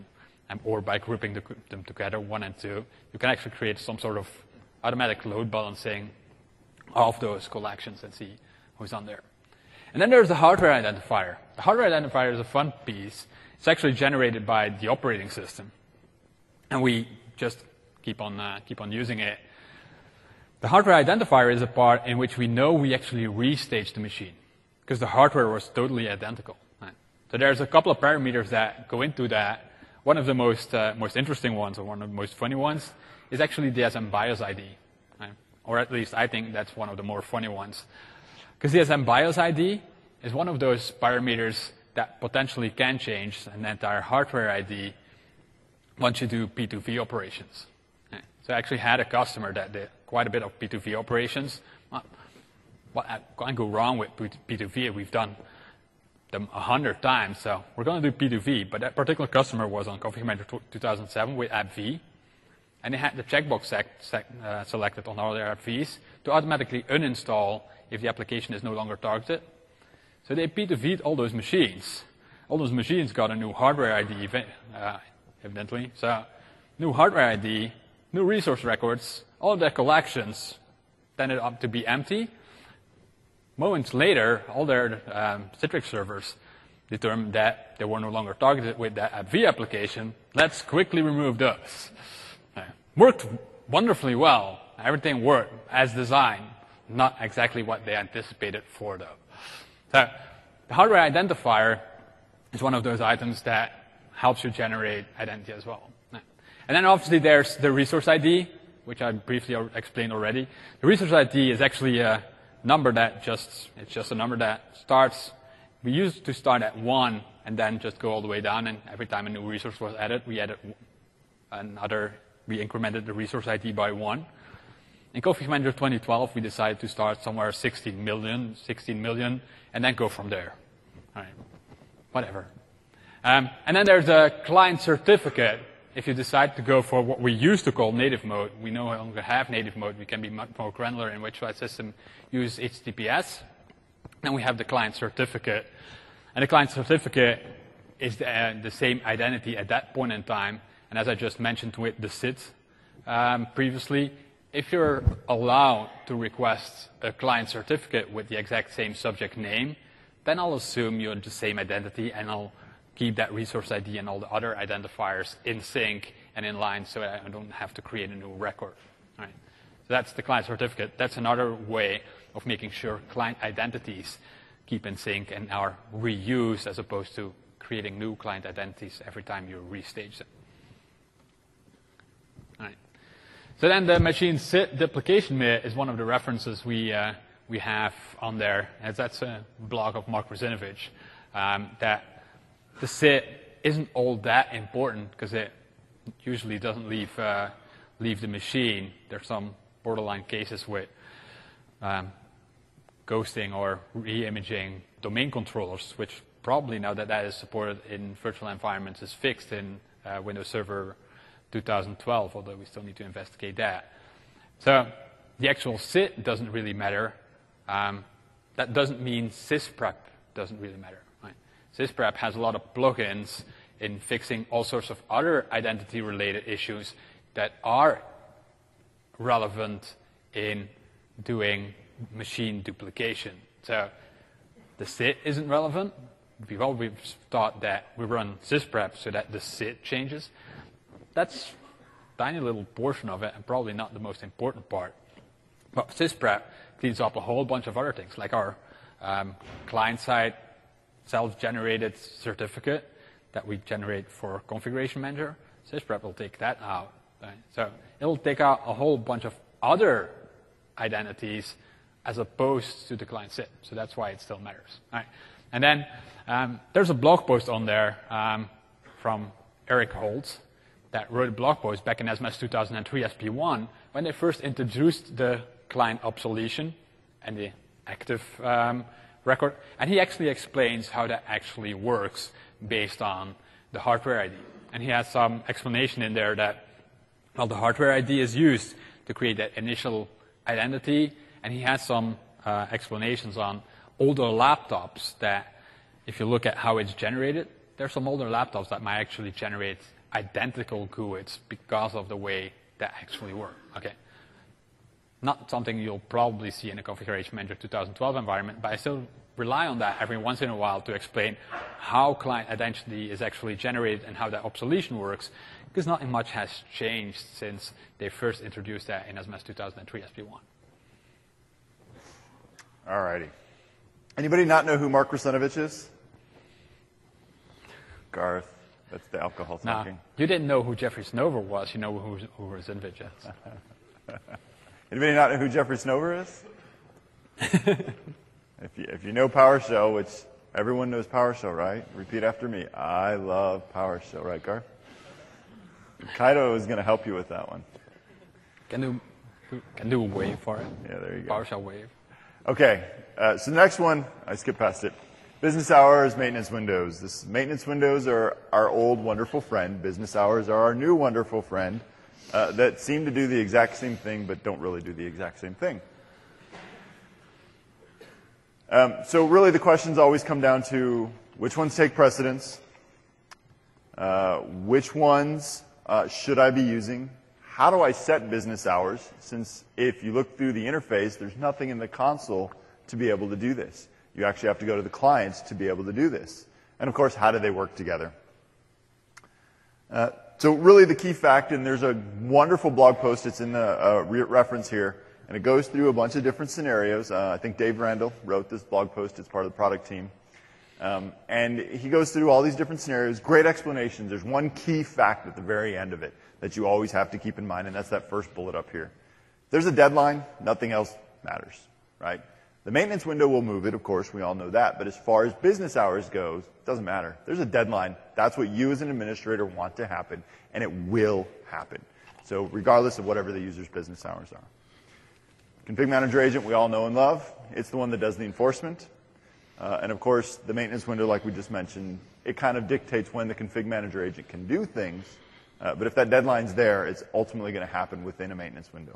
or by grouping them together, 1 and 2, you can actually create some sort of automatic load balancing of those collections and see who's on there. And then there's the hardware identifier. The hardware identifier is a fun piece. It's actually generated by the operating system, and we just keep on using it. The hardware identifier is a part in which we know we actually restaged the machine, because the hardware was totally identical. Right? So there's a couple of parameters that go into that. One of the most interesting ones, or one of the most funny ones, is actually the SMBIOS ID. Right? Or at least I think that's one of the more funny ones. Because the SMBIOS ID is one of those parameters that potentially can change an entire hardware ID once you do P2V operations. Right? So I actually had a customer that did quite a bit of P2V operations. What can go wrong with P2V? We've done them 100 times, so we're going to do P2V. But that particular customer was on Config Manager 2007 with AppV, and they had the checkbox selected on all their AppVs to automatically uninstall if the application is no longer targeted. So they P2V'd all those machines. All those machines got a new hardware ID, evidently. So new hardware ID, new resource records, all of their collections tended up to be empty. Moments later, all their Citrix servers determined that they were no longer targeted with that AppV application. Let's quickly remove those. Worked wonderfully well. Everything worked as designed. Not exactly what they anticipated for, though. So the hardware identifier is one of those items that helps you generate identity as well. And then obviously there's the resource ID, which I briefly explained already. The resource ID is actually a number that it's just a number that starts. We used to start at 1 and then just go all the way down, and every time a new resource was added, we incremented the resource ID by 1. In Config Manager 2012, we decided to start somewhere 16 million, and then go from there. All right, whatever. And then there's a client certificate. If you decide to go for what we used to call native mode, we no longer have native mode. We can be much more granular in which file system use HTTPS. Then we have the client certificate. And the client certificate is the same identity at that point in time. And as I just mentioned with the SID previously, if you're allowed to request a client certificate with the exact same subject name, then I'll assume you're the same identity, and I'll keep that resource ID and all the other identifiers in sync and in line so that I don't have to create a new record. All right. So that's the client certificate. That's another way of making sure client identities keep in sync and are reused as opposed to creating new client identities every time you restage them. All right. So then the machine SID duplication myth is one of the references we have on there, as that's a blog of Mark Russinovich, that the SID isn't all that important because it usually doesn't leave the machine. There's some borderline cases with ghosting or re-imaging domain controllers, which probably now that is supported in virtual environments is fixed in Windows Server 2012, although we still need to investigate that. So the actual SID doesn't really matter. That doesn't mean sysprep doesn't really matter. Right? Sysprep has a lot of plugins in fixing all sorts of other identity-related issues that are relevant in doing machine duplication. So the SID isn't relevant. We've always thought that we run sysprep so that the SID changes. That's a tiny little portion of it and probably not the most important part. But sysprep cleans up a whole bunch of other things, like our client-side self-generated certificate that we generate for Configuration Manager. Sysprep will take that out. Right? So it'll take out a whole bunch of other identities as opposed to the client SID. So that's why it still matters. All right. And then there's a blog post on there from Eric Holtz that wrote a blog post back in SMS 2003 SP1 when they first introduced the client obsolescence and the active record. And he actually explains how that actually works based on the hardware ID. And he has some explanation in there that, well, the hardware ID is used to create that initial identity. And he has some explanations on older laptops that, if you look at how it's generated, there's some older laptops that might actually generate identical GUIDs because of the way they actually work. Okay, not something you'll probably see in a Configuration Manager 2012 environment, but I still rely on that every once in a while to explain how client identity is actually generated and how that obsolescence works, because not much has changed since they first introduced that in SMS 2003 SP1. All righty. Anybody not know who Mark Russinovich is? Garth, that's the alcohol talking. Now, you didn't know who Jeffrey Snover was. You know who Russinovich is. Anybody not know who Jeffrey Snover is? If you know PowerShell, which everyone knows PowerShell, right? Repeat after me. I love PowerShell, right, Garth? Kaido is going to help you with that one. Can do a wave for it. Yeah, there you go. PowerShell wave. Okay, so the next one, I skipped past it. Business hours, maintenance windows. Maintenance windows are our old wonderful friend. Business hours are our new wonderful friend that seem to do the exact same thing but don't really do the exact same thing. So really the questions always come down to which ones take precedence, which ones should I be using, how do I set business hours, since if you look through the interface, there's nothing in the console to be able to do this. You actually have to go to the clients to be able to do this. And of course, how do they work together? So really the key fact, and there's a wonderful blog post, it's in the reference here, and it goes through a bunch of different scenarios. I think Dave Randall wrote this blog post as part of the product team. And he goes through all these different scenarios, great explanations. There's one key fact at the very end of it that you always have to keep in mind, and that's that first bullet up here. There's a deadline, nothing else matters, right? The maintenance window will move it, of course, we all know that, but as far as business hours goes, it doesn't matter. There's a deadline. That's what you as an administrator want to happen, and it will happen. So regardless of whatever the user's business hours are. Config Manager Agent we all know and love. It's the one that does the enforcement. And of course, the maintenance window, like we just mentioned, it kind of dictates when the Config Manager Agent can do things. But if that deadline's there, it's ultimately going to happen within a maintenance window.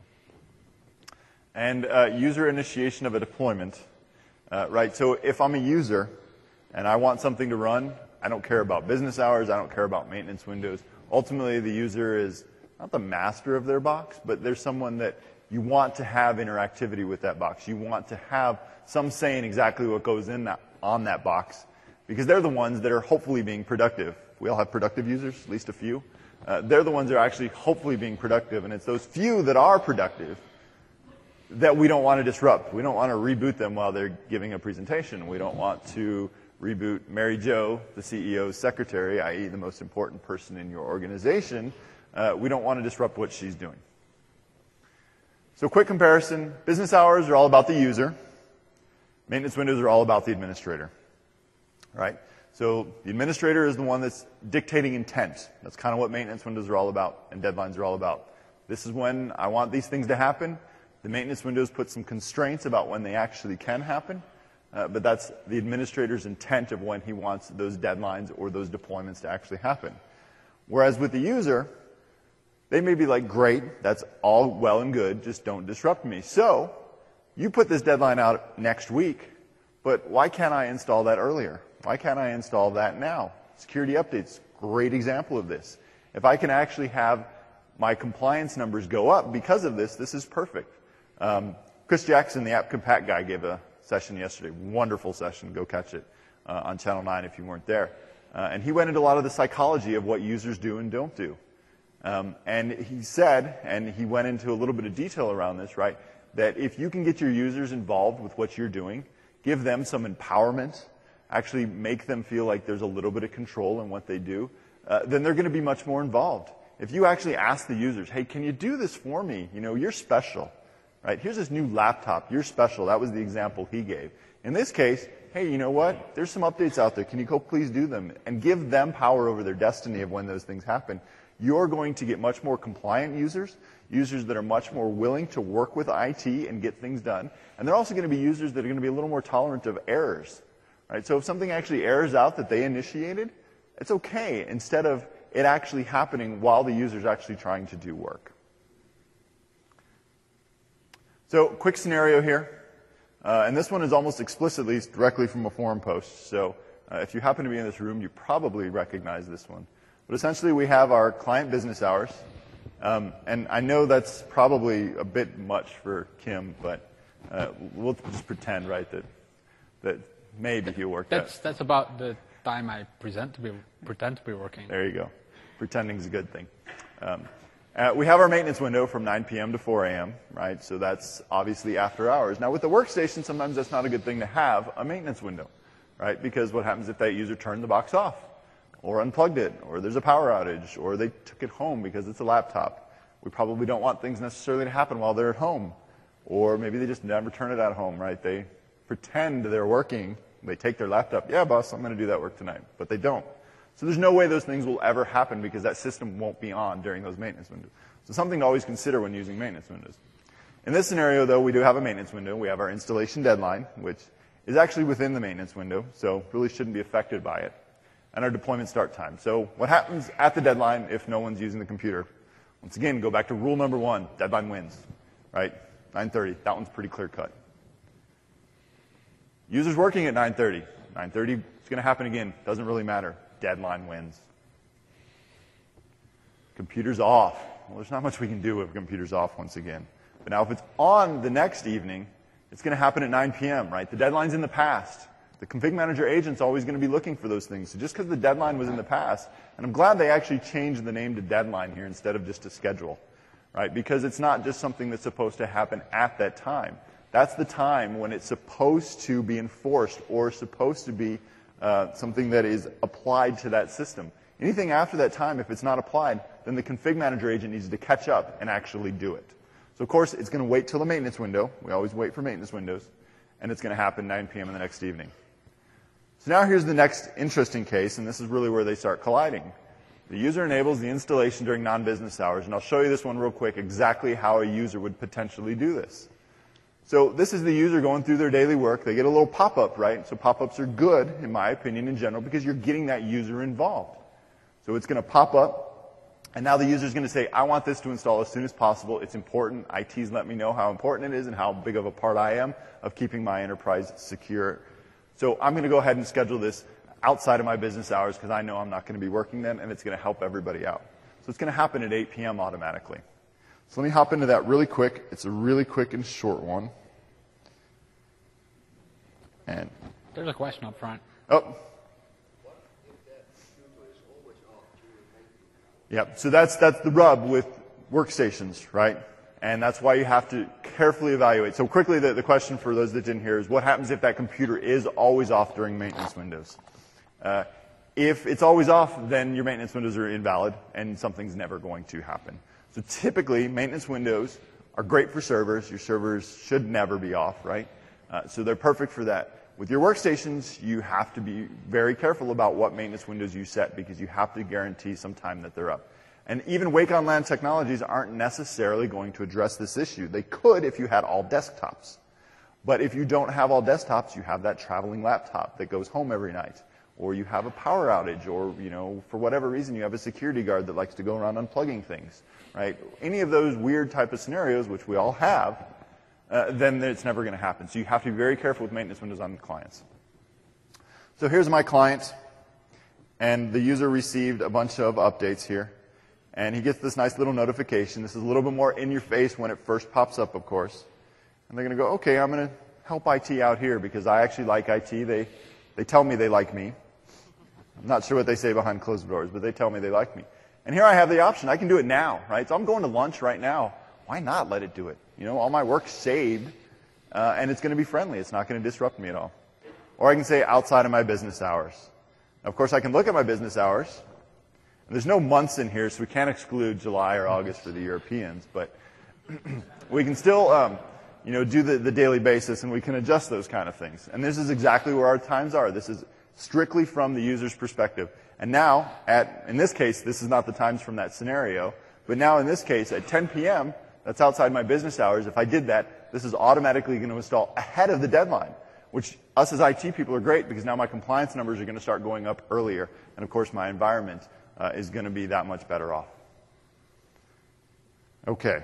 And user initiation of a deployment, right? So if I'm a user and I want something to run, I don't care about business hours, I don't care about maintenance windows. Ultimately, the user is not the master of their box, but there's someone that you want to have interactivity with that box. You want to have some saying exactly what goes in on that box, because they're the ones that are hopefully being productive. We all have productive users, at least a few. They're the ones that are actually hopefully being productive, and it's those few that are productive that we don't want to disrupt. We don't want to reboot them while they're giving a presentation. We don't want to reboot Mary Jo, the CEO's secretary, i.e. the most important person in your organization. We don't want to disrupt what she's doing. So quick comparison. Business hours are all about the user. Maintenance windows are all about the administrator, right? So the administrator is the one that's dictating intent. That's kind of what maintenance windows are all about and deadlines are all about. This is when I want these things to happen. The maintenance windows put some constraints about when they actually can happen, but that's the administrator's intent of when he wants those deadlines or those deployments to actually happen. Whereas with the user, they may be like, great, that's all well and good, just don't disrupt me. So you put this deadline out next week, but why can't I install that earlier? Why can't I install that now? Security updates, great example of this. If I can actually have my compliance numbers go up because of this, this is perfect. Chris Jackson, the App Compat guy, gave a session yesterday. Wonderful session. Go catch it on Channel 9 if you weren't there. And he went into a lot of the psychology of what users do and don't do. And he said, and he went into a little bit of detail around this, right, that if you can get your users involved with what you're doing, give them some empowerment, actually make them feel like there's a little bit of control in what they do, then they're going to be much more involved. If you actually ask the users, hey, can you do this for me? You know, you're special, right? Here's this new laptop. You're special. That was the example he gave. In this case, hey, you know what? There's some updates out there. Can you go please do them? And give them power over their destiny of when those things happen. You're going to get much more compliant users, users that are much more willing to work with IT and get things done. And they're also going to be users that are going to be a little more tolerant of errors, right? So if something actually errors out that they initiated, it's okay, instead of it actually happening while the user's actually trying to do work. So quick scenario here. And this one is almost explicitly directly from a forum post. So if you happen to be in this room, you probably recognize this one. But essentially, we have our client business hours. And I know that's probably a bit much for Kim, but we'll just pretend, right, that maybe he'll work that. That's about the time I pretend to be working. There you go. Pretending's a good thing. We have our maintenance window from 9 p.m. to 4 a.m., right? So that's obviously after hours. Now, with the workstation, sometimes that's not a good thing to have a maintenance window, right? Because what happens if that user turned the box off or unplugged it, or there's a power outage, or they took it home because it's a laptop? We probably don't want things necessarily to happen while they're at home. Or maybe they just never turn it at home, right? They pretend they're working. They take their laptop. Yeah, boss, I'm going to do that work tonight. But they don't. So there's no way those things will ever happen because that system won't be on during those maintenance windows. So something to always consider when using maintenance windows. In this scenario, though, we do have a maintenance window. We have our installation deadline, which is actually within the maintenance window, so really shouldn't be affected by it, and our deployment start time. So what happens at the deadline if no one's using the computer? Once again, go back to rule number 1, deadline wins, right? 9:30, that one's pretty clear cut. User's working at 9:30. 9:30, it's going to happen again. Doesn't really matter. Deadline wins. Computer's off. Well, there's not much we can do if computer's off once again. But now if it's on the next evening, it's going to happen at 9 p.m., right? The deadline's in the past. The config manager agent's always going to be looking for those things. So just because the deadline was in the past, and I'm glad they actually changed the name to deadline here instead of just to schedule, right? Because it's not just something that's supposed to happen at that time. That's the time when it's supposed to be enforced or supposed to be something that is applied to that system. Anything after that time, if it's not applied, then the config manager agent needs to catch up and actually do it. So of course, it's going to wait till the maintenance window. We always wait for maintenance windows. And it's going to happen 9 p.m. in the next evening. So now here's the next interesting case, and this is really where they start colliding. The user enables the installation during non-business hours, and I'll show you this one real quick, exactly how a user would potentially do this. So this is the user going through their daily work. They get a little pop-up, right? So pop-ups are good, in my opinion, in general, because you're getting that user involved. So it's going to pop up, and now the user is going to say, I want this to install as soon as possible. It's important. IT's let me know how important it is and how big of a part I am of keeping my enterprise secure. So I'm going to go ahead and schedule this outside of my business hours because I know I'm not going to be working then, and it's going to help everybody out. So it's going to happen at 8 p.m. automatically. So let me hop into that really quick. It's a really quick and short one. And there's a question up front. Oh. Yep. So that's the rub with workstations, right? And that's why you have to carefully evaluate. So quickly, the question for those that didn't hear is, what happens if that computer is always off during maintenance windows? If it's always off, then your maintenance windows are invalid, and something's never going to happen. So typically, maintenance windows are great for servers. Your servers should never be off, right? So they're perfect for that. With your workstations, you have to be very careful about what maintenance windows you set because you have to guarantee some time that they're up. And even Wake on LAN technologies aren't necessarily going to address this issue. They could if you had all desktops. But if you don't have all desktops, you have that traveling laptop that goes home every night. Or you have a power outage, or, you know, for whatever reason, you have a security guard that likes to go around unplugging things, right? Any of those weird type of scenarios, which we all have, then it's never going to happen. So you have to be very careful with maintenance windows on the clients. So here's my client, and the user received a bunch of updates here. And he gets this nice little notification. This is a little bit more in your face when it first pops up, of course. And they're going to go, okay, I'm going to help IT out here because I actually like IT. They tell me they like me. I'm not sure what they say behind closed doors, but they tell me they like me. And here I have the option. I can do it now, right? So I'm going to lunch right now. Why not let it do it? You know, all my work's saved, and it's going to be friendly. It's not going to disrupt me at all. Or I can say outside of my business hours. Now, of course, I can look at my business hours. There's no months in here, so we can't exclude July or August for the Europeans, but we can still, do the daily basis, and we can adjust those kind of things. And this is exactly where our times are. This is strictly from the user's perspective. And now, in this case, this is not the times from that scenario, but now in this case, at 10 p.m., that's outside my business hours. If I did that, this is automatically going to install ahead of the deadline, which us as IT people are great because now my compliance numbers are going to start going up earlier. And of course, my environment is going to be that much better off. Okay.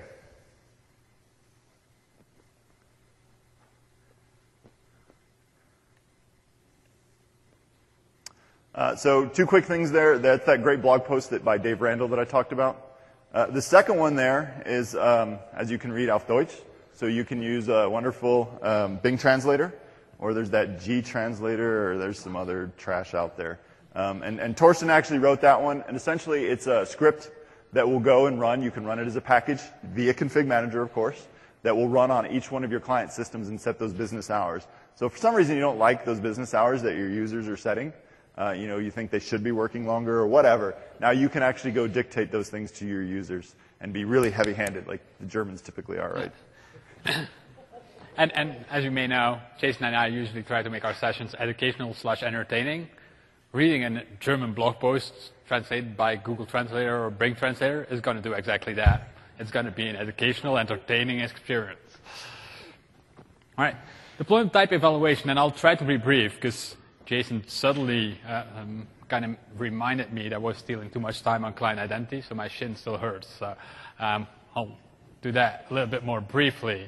So 2 quick things there. That's that great blog post by Dave Randall that I talked about. The second one there is, as you can read, auf Deutsch. So you can use a wonderful Bing translator, or there's that G translator, or there's some other trash out there. And Torsten actually wrote that one, and essentially it's a script that will go and run. You can run it as a package via Config Manager, of course, that will run on each one of your client systems and set those business hours. So if for some reason you don't like those business hours that your users are setting, you think they should be working longer or whatever, now you can actually go dictate those things to your users and be really heavy-handed like the Germans typically are, right? And as you may know, Jason and I usually try to make our sessions educational/entertaining. Reading a German blog post translated by Google Translator or Bing Translator is going to do exactly that. It's going to be an educational, entertaining experience. All right, deployment type evaluation, and I'll try to be brief because Jason suddenly kind of reminded me that I was stealing too much time on client identity, so my shin still hurts. So I'll do that a little bit more briefly.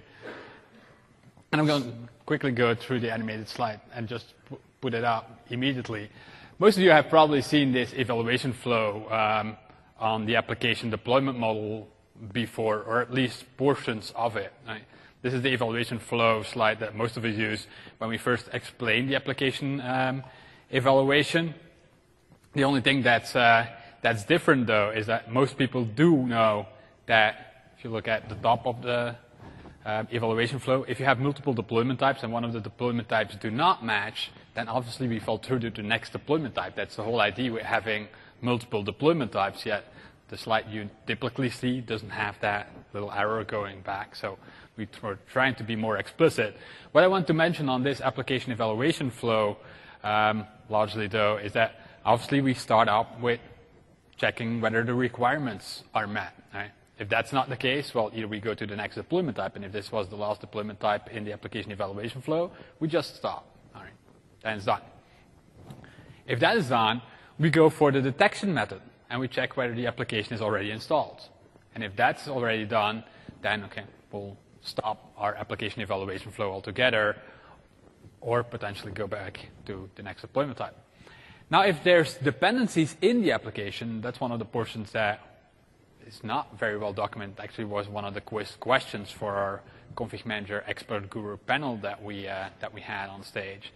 And I'm going to quickly go through the animated slide and just put it up immediately. Most of you have probably seen this evaluation flow on the application deployment model before, or at least portions of it. Right? This is the evaluation flow slide that most of us use when we first explain the application evaluation. The only thing that's different, though, is that most people do know that if you look at the top of the evaluation flow, if you have multiple deployment types and one of the deployment types do not match, then obviously we fall through to the next deployment type. That's the whole idea with having multiple deployment types, yet the slide you typically see doesn't have that little arrow going back. So we're trying to be more explicit. What I want to mention on this application evaluation flow, largely though, is that obviously we start out with checking whether the requirements are met. Right? If that's not the case, well, either we go to the next deployment type, and if this was the last deployment type in the application evaluation flow, we just stop. All right, then it's done. If that is done, we go for the detection method, and we check whether the application is already installed. And if that's already done, then, okay, we'll stop our application evaluation flow altogether, or potentially go back to the next deployment type. Now, if there's dependencies in the application, that's one of the portions that is not very well documented. Actually, was one of the questions for our Config Manager Expert Guru panel that we had on stage.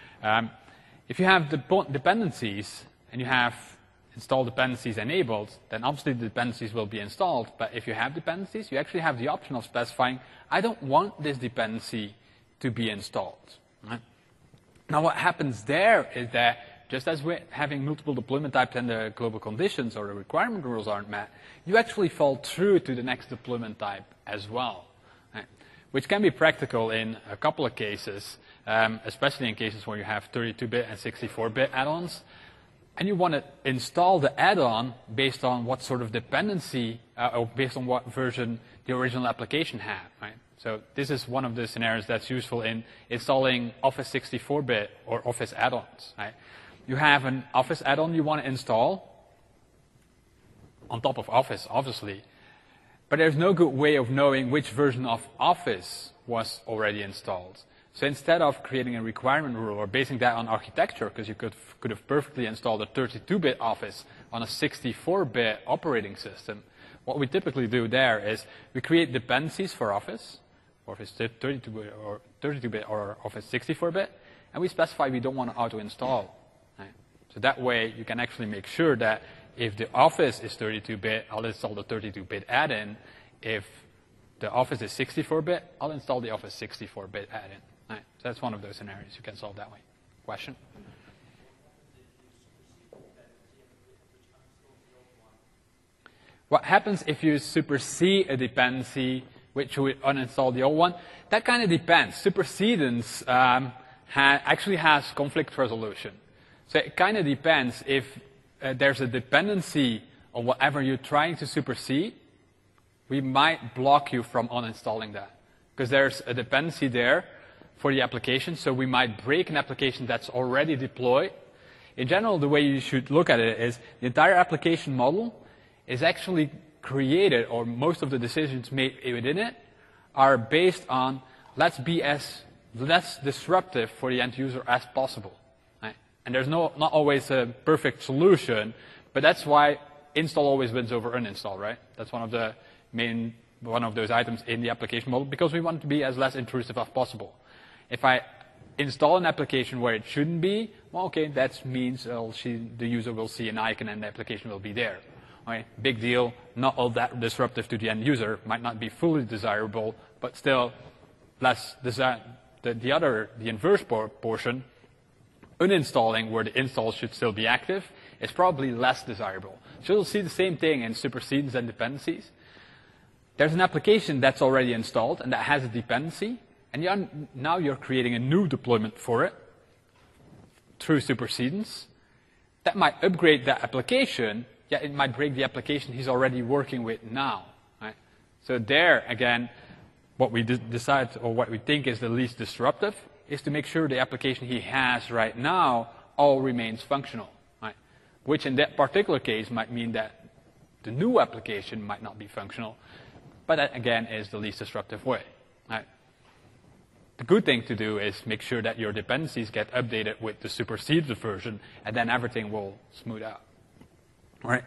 If you have dependencies and you have install dependencies enabled, then obviously the dependencies will be installed. But if you have dependencies, you actually have the option of specifying, I don't want this dependency to be installed. Right? Now, what happens there is that just as we're having multiple deployment types and the global conditions or the requirement rules aren't met, you actually fall through to the next deployment type as well, right? Which can be practical in a couple of cases, especially in cases where you have 32-bit and 64-bit add-ons. And you want to install the add-on based on what sort of dependency, or based on what version the original application had, right? So this is one of the scenarios that's useful in installing Office 64-bit or Office add-ons, right? You have an Office add-on you want to install on top of Office, obviously, but there's no good way of knowing which version of Office was already installed. So instead of creating a requirement rule or basing that on architecture, because you could have perfectly installed a 32-bit Office on a 64-bit operating system, what we typically do there is we create dependencies for Office 32-bit or 32-bit or Office 64-bit, and we specify we don't want to auto-install. Right? So that way you can actually make sure that if the Office is 32-bit, I'll install the 32-bit add-in. If the Office is 64-bit, I'll install the Office 64-bit add-in. Right. So that's one of those scenarios you can solve that way. Question? What happens if you supersede a dependency which would uninstall the old one? That kind of depends. Supersedence actually has conflict resolution. So it kind of depends if there's a dependency on whatever you're trying to supersede, we might block you from uninstalling that. Because there's a dependency there for the application, so we might break an application that's already deployed. In general, the way you should look at it is the entire application model is actually created, or most of the decisions made within it are based on let's be as less disruptive for the end user as possible. Right? And there's not always a perfect solution, but that's why install always wins over uninstall, right? That's one of those items in the application model, because we want it to be as less intrusive as possible. If I install an application where it shouldn't be, well, okay, that means the user will see an icon and the application will be there. Okay, big deal, not all that disruptive to the end user, might not be fully desirable, but still less the inverse portion, uninstalling where the install should still be active, is probably less desirable. So you'll see the same thing in supersedence and dependencies. There's an application that's already installed and that has a dependency, and now you're creating a new deployment for it through supersedence. That might upgrade that application, yet it might break the application he's already working with now. Right? So there, again, what we decide, or what we think is the least disruptive, is to make sure the application he has right now all remains functional. Right? Which in that particular case might mean that the new application might not be functional, but that, again, is the least disruptive way. Right? The good thing to do is make sure that your dependencies get updated with the superseded version, and then everything will smooth out. All right.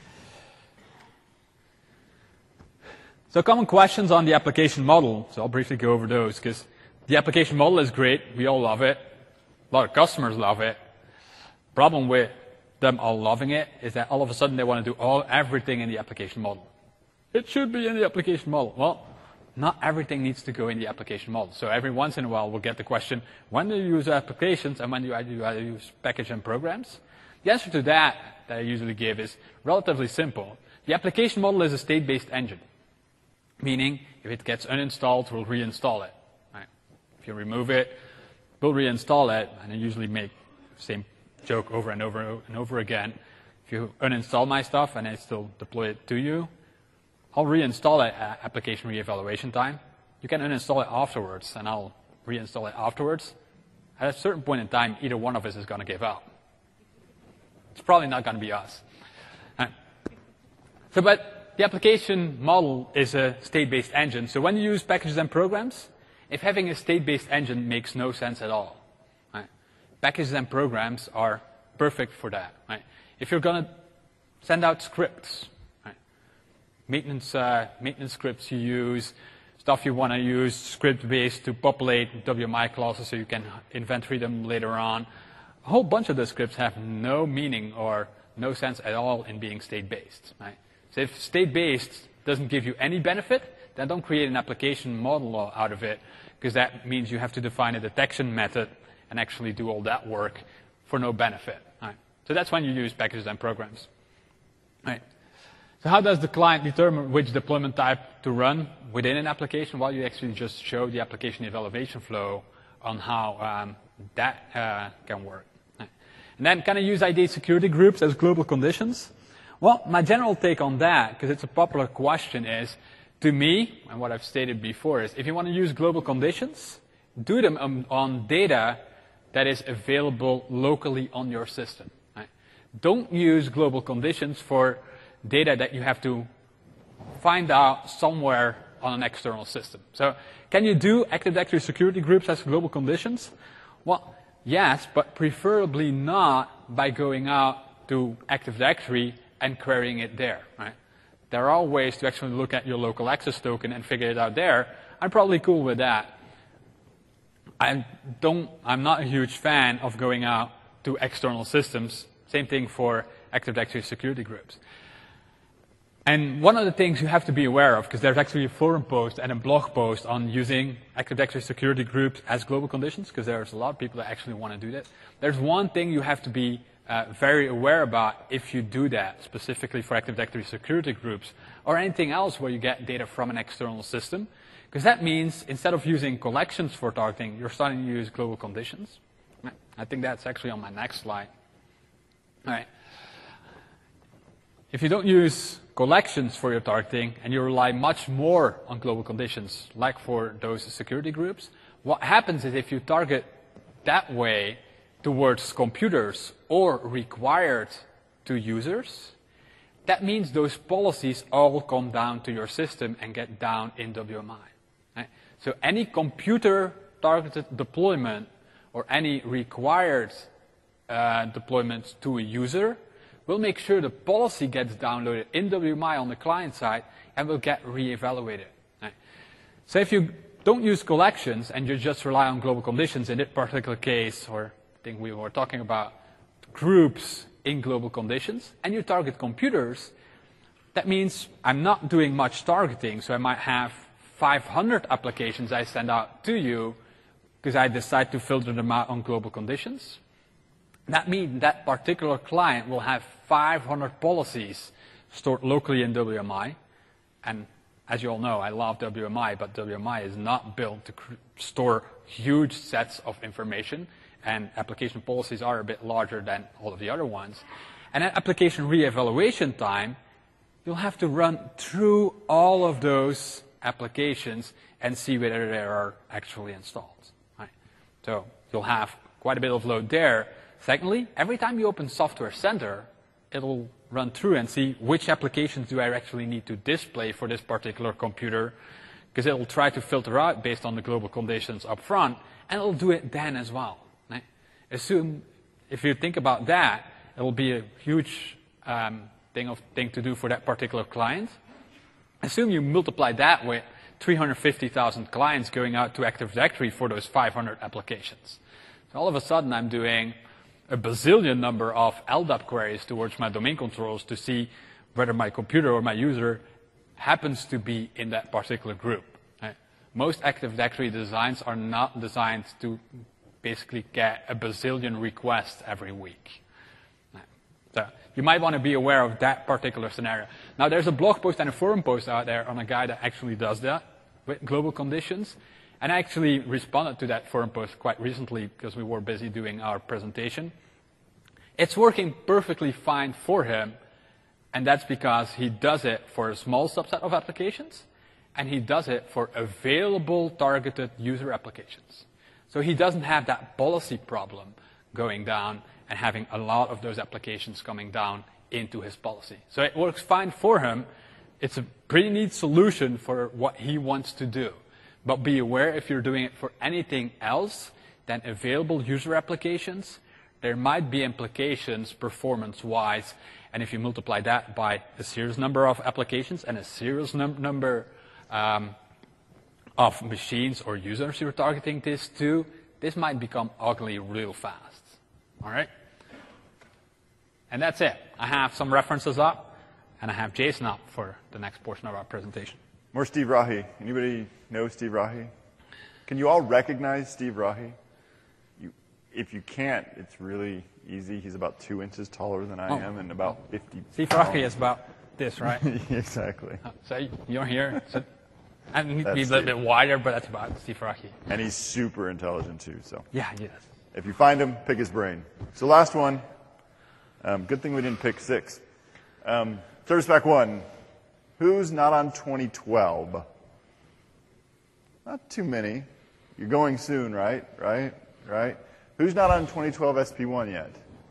So common questions on the application model. So I'll briefly go over those, because the application model is great. We all love it. A lot of customers love it. Problem with them all loving it is that all of a sudden they want to do everything in the application model. It should be in the application model. Well, not everything needs to go in the application model. So every once in a while we'll get the question, when do you use applications and when do you use package and programs? The answer to that I usually give is relatively simple. The application model is a state-based engine, meaning if it gets uninstalled, we'll reinstall it. Right? If you remove it, we'll reinstall it, and I usually make the same joke over and over and over again. If you uninstall my stuff and I still deploy it to you, I'll reinstall it at application reevaluation time. You can uninstall it afterwards, and I'll reinstall it afterwards. At a certain point in time, either one of us is going to give up. It's probably not going to be us. Right. So, but the application model is a state-based engine. So when you use packages and programs, if having a state-based engine makes no sense at all. Right? Packages and programs are perfect for that. Right? If you're going to send out scripts, maintenance scripts you use, stuff you want to use script-based to populate WMI clauses so you can inventory them later on. A whole bunch of those scripts have no meaning or no sense at all in being state-based. Right? So if state-based doesn't give you any benefit, then don't create an application model out of it, because that means you have to define a detection method and actually do all that work for no benefit. Right? So that's when you use packages and programs. Right? So how does the client determine which deployment type to run within an application? Well, you actually just show the application evaluation flow on how that can work. Right. And then can I use ID security groups as global conditions? Well, my general take on that, because it's a popular question, is, to me, and what I've stated before, is if you want to use global conditions, do them on data that is available locally on your system. Right? Don't use global conditions for data that you have to find out somewhere on an external system. So can you do Active Directory security groups as global conditions? Well, yes, but preferably not by going out to Active Directory and querying it there. Right? There are ways to actually look at your local access token and figure it out there. I'm probably cool with that. I'm not a huge fan of going out to external systems. Same thing for Active Directory security groups. And one of the things you have to be aware of, because there's actually a forum post and a blog post on using Active Directory security groups as global conditions, because there's a lot of people that actually want to do that. There's one thing you have to be very aware about if you do that, specifically for Active Directory security groups, or anything else where you get data from an external system, because that means instead of using collections for targeting, you're starting to use global conditions. I think that's actually on my next slide. All right. If you don't use collections for your targeting and you rely much more on global conditions, like for those security groups, what happens is if you target that way towards computers or required to users, that means those policies all come down to your system and get down in WMI. Right? So any computer targeted deployment or any required deployments to a user, we'll make sure the policy gets downloaded in WMI on the client side and will get re-evaluated. Right? So if you don't use collections and you just rely on global conditions in this particular case, or I think we were talking about groups in global conditions, and you target computers, that means I'm not doing much targeting, so I might have 500 applications I send out to you because I decide to filter them out on global conditions. That means that particular client will have 500 policies stored locally in WMI. And as you all know, I love WMI, but WMI is not built to store huge sets of information, and application policies are a bit larger than all of the other ones. And at application re-evaluation time, you'll have to run through all of those applications and see whether they are actually installed. Right? So you'll have quite a bit of load there. Secondly, every time you open Software Center, it'll run through and see which applications do I actually need to display for this particular computer, because it'll try to filter out based on the global conditions up front, and it'll do it then as well. Right? Assume, if you think about that, it'll be a huge thing to do for that particular client. Assume you multiply that with 350,000 clients going out to Active Directory for those 500 applications. So all of a sudden, I'm doing a bazillion number of LDAP queries towards my domain controls to see whether my computer or my user happens to be in that particular group. Right? Most Active Directory designs are not designed to basically get a bazillion requests every week. So you might want to be aware of that particular scenario. Now, there's a blog post and a forum post out there on a guy that actually does that with global conditions. And I actually responded to that forum post quite recently because we were busy doing our presentation. It's working perfectly fine for him, and that's because he does it for a small subset of applications, and he does it for available targeted user applications. So he doesn't have that policy problem going down and having a lot of those applications coming down into his policy. So it works fine for him. It's a pretty neat solution for what he wants to do. But be aware, if you're doing it for anything else than available user applications, there might be implications performance-wise. And if you multiply that by a serious number of applications and a serious number of machines or users you're targeting this to, this might become ugly real fast. All right? And that's it. I have some references up, and I have Jason up for the next portion of our presentation. More Steve Rahe. Anybody know Steve Rahe? Can you all recognize Steve Rahe? If you can't, it's really easy. He's about 2 inches taller than I am and about 50 Steve Rahe is about this, right? Exactly. So you're here. So I need to be a little bit wider, but that's about Steve Rahe. And he's super intelligent, too. So yeah, he is. If you find him, pick his brain. So last one. Good thing we didn't pick 6. Service Pack 1. Who's not on 2012? Not too many. You're going soon, right? Right? Who's not on 2012 SP1 yet?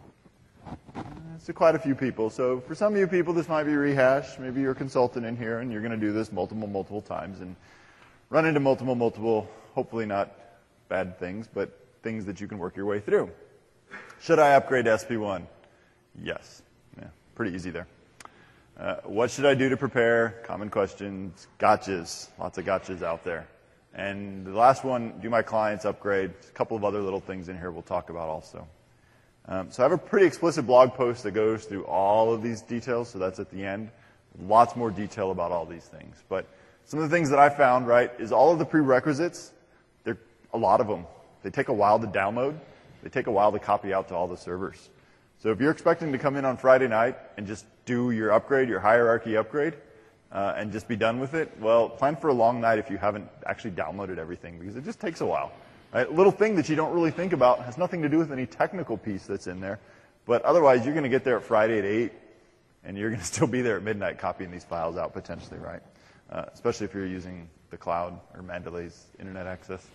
It's quite a few people. So for some of you people, this might be rehash. Maybe you're a consultant in here, and you're going to do this multiple times and run into multiple, hopefully not bad things, but things that you can work your way through. Should I upgrade to SP1? Yes. Yeah, pretty easy there. What should I do to prepare? Common questions. Gotchas. Lots of gotchas out there. And the last one, do my clients upgrade? A couple of other little things in here we'll talk about also. So I have a pretty explicit blog post that goes through all of these details, so that's at the end. Lots more detail about all these things. But some of the things that I found, right, is all of the prerequisites, there are a lot of them. They take a while to download. They take a while to copy out to all the servers. So if you're expecting to come in on Friday night and just do your upgrade, your hierarchy upgrade, and just be done with it, well, plan for a long night if you haven't actually downloaded everything, because it just takes a while. Right? A little thing that you don't really think about, has nothing to do with any technical piece that's in there, but otherwise you're going to get there at Friday at 8, and you're going to still be there at midnight copying these files out potentially, right? Especially if you're using the cloud or Mandalay's internet access.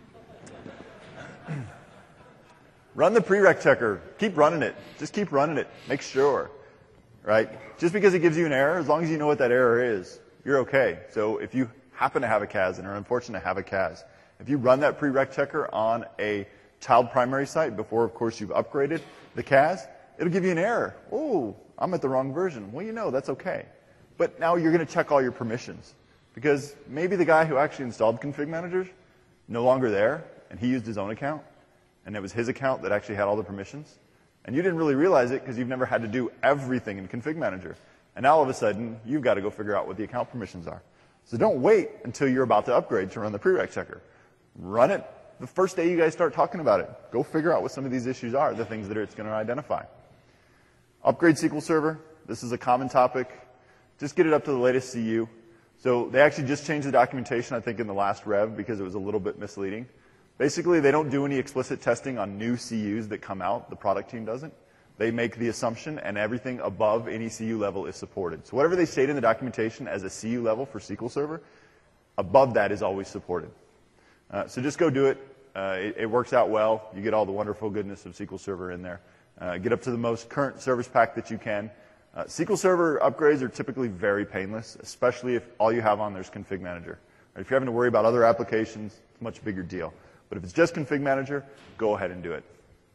Run the prereq checker. Keep running it. Just keep running it. Make sure. Right? Just because it gives you an error, as long as you know what that error is, you're okay. So if you happen to have a CAS and are unfortunate to have a CAS, if you run that prereq checker on a child primary site before, of course, you've upgraded, the CAS, it'll give you an error. Oh, I'm at the wrong version. Well, you know, that's okay. But now you're going to check all your permissions. Because maybe the guy who actually installed config managers no longer there, and he used his own account, and it was his account that actually had all the permissions. And you didn't really realize it because you've never had to do everything in config manager. And now all of a sudden, you've got to go figure out what the account permissions are. So don't wait until you're about to upgrade to run the prereq checker. Run it the first day you guys start talking about it. Go figure out what some of these issues are, the things that it's going to identify. Upgrade SQL Server. This is a common topic. Just get it up to the latest CU. So they actually just changed the documentation, I think, in the last rev because it was a little bit misleading. Basically, they don't do any explicit testing on new CUs that come out. The product team doesn't. They make the assumption, and everything above any CU level is supported. So whatever they state in the documentation as a CU level for SQL Server, above that is always supported. So just go do it. It works out well. You get all the wonderful goodness of SQL Server in there. Get up to the most current service pack that you can. SQL Server upgrades are typically very painless, especially if all you have on there is Config Manager. Right? If you're having to worry about other applications, it's a much bigger deal. But if it's just Config Manager, go ahead and do it.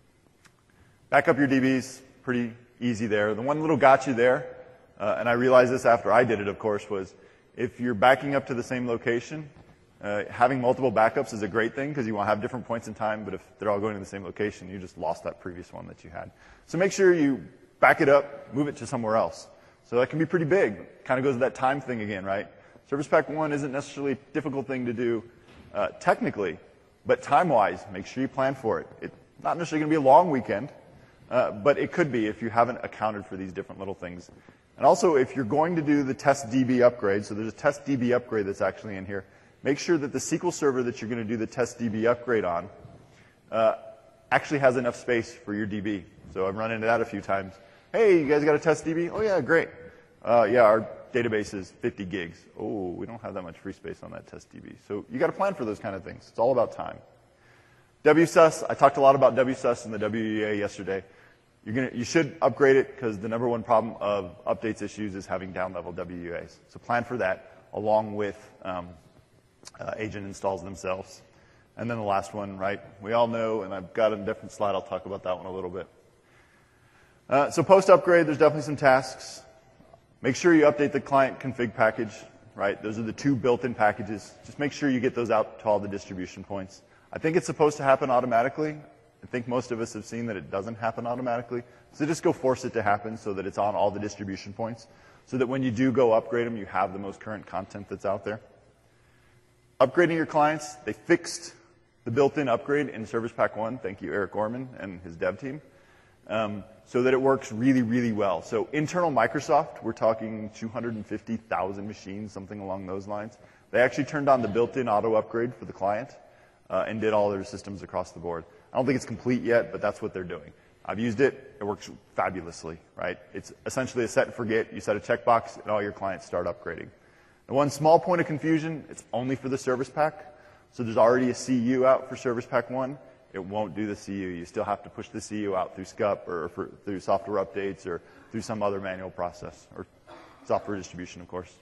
Back up your DBs, pretty easy there. The one little gotcha there, and I realized this after I did it, of course, was if you're backing up to the same location, having multiple backups is a great thing because you want to have different points in time, but if they're all going to the same location, you just lost that previous one that you had. So make sure you back it up, move it to somewhere else. So that can be pretty big. Kind of goes to that time thing again, right? Service Pack 1 isn't necessarily a difficult thing to do technically, but time-wise, make sure you plan for it. It's not necessarily going to be a long weekend, but it could be if you haven't accounted for these different little things. And also, if you're going to do the test DB upgrade, so there's a test DB upgrade that's actually in here, make sure that the SQL Server that you're going to do the test DB upgrade on actually has enough space for your DB. So I've run into that a few times. Hey, you guys got a test DB? Oh, yeah, great. Yeah, our database is 50 gigs. Oh, we don't have that much free space on that test DB. So you got to plan for those kind of things. It's all about time. WSUS, I talked a lot about WSUS in the WEA yesterday. You should upgrade it because the number one problem of updates issues is having down-level WUAs. So plan for that along with agent installs themselves. And then the last one, right? We all know, and I've got a different slide. I'll talk about that one a little bit. So post-upgrade, there's definitely some tasks. Make sure you update the client config package, right? Those are the two built-in packages. Just make sure you get those out to all the distribution points. I think it's supposed to happen automatically. I think most of us have seen that it doesn't happen automatically. So just go force it to happen so that it's on all the distribution points, so that when you do go upgrade them, you have the most current content that's out there. Upgrading your clients, they fixed the built-in upgrade in Service Pack 1. Thank you, Eric Orman and his dev team. So that it works really, really well. So internal Microsoft, we're talking 250,000 machines, something along those lines. They actually turned on the built-in auto upgrade for the client and did all their systems across the board. I don't think it's complete yet, but that's what they're doing. I've used it. It works fabulously, right? It's essentially a set and forget. You set a checkbox, and all your clients start upgrading. The one small point of confusion, it's only for the Service Pack. So there's already a CU out for Service Pack 1. It won't do the CU. You still have to push the CU out through SCUP or through software updates or through some other manual process, or software distribution, of course.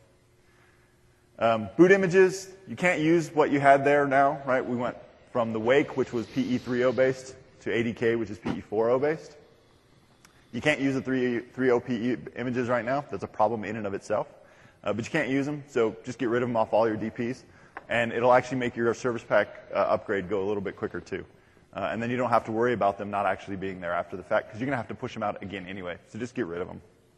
Boot images, you can't use what you had there now, right? We went from the Wake, which was PE3.0 based, to ADK, which is PE4.0 based. You can't use the 3.0 PE images right now. That's a problem in and of itself. But you can't use them, so just get rid of them off all your DPs. And it'll actually make your Service Pack upgrade go a little bit quicker, too. And then you don't have to worry about them not actually being there after the fact, because you're going to have to push them out again anyway. So just get rid of them.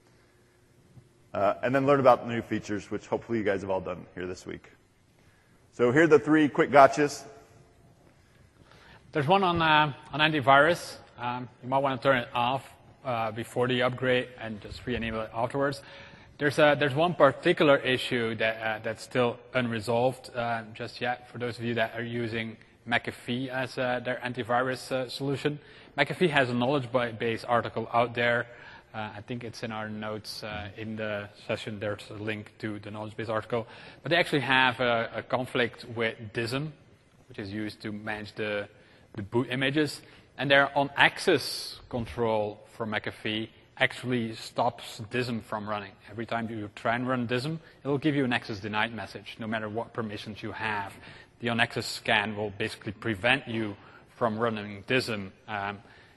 And then learn about the new features, which hopefully you guys have all done here this week. So here are the 3 quick gotchas. There's one on antivirus. You might want to turn it off before the upgrade and just re-enable it afterwards. There's one particular issue that's still unresolved just yet for those of you that are using McAfee as their antivirus solution. McAfee has a knowledge base article out there. I think it's in our notes in the session. There's a link to the knowledge base article. But they actually have a conflict with DISM, which is used to manage the boot images. And their on-access control for McAfee actually stops DISM from running. Every time you try and run DISM, it'll give you an access denied message, no matter what permissions you have. The on-access scan will basically prevent you from running DISM.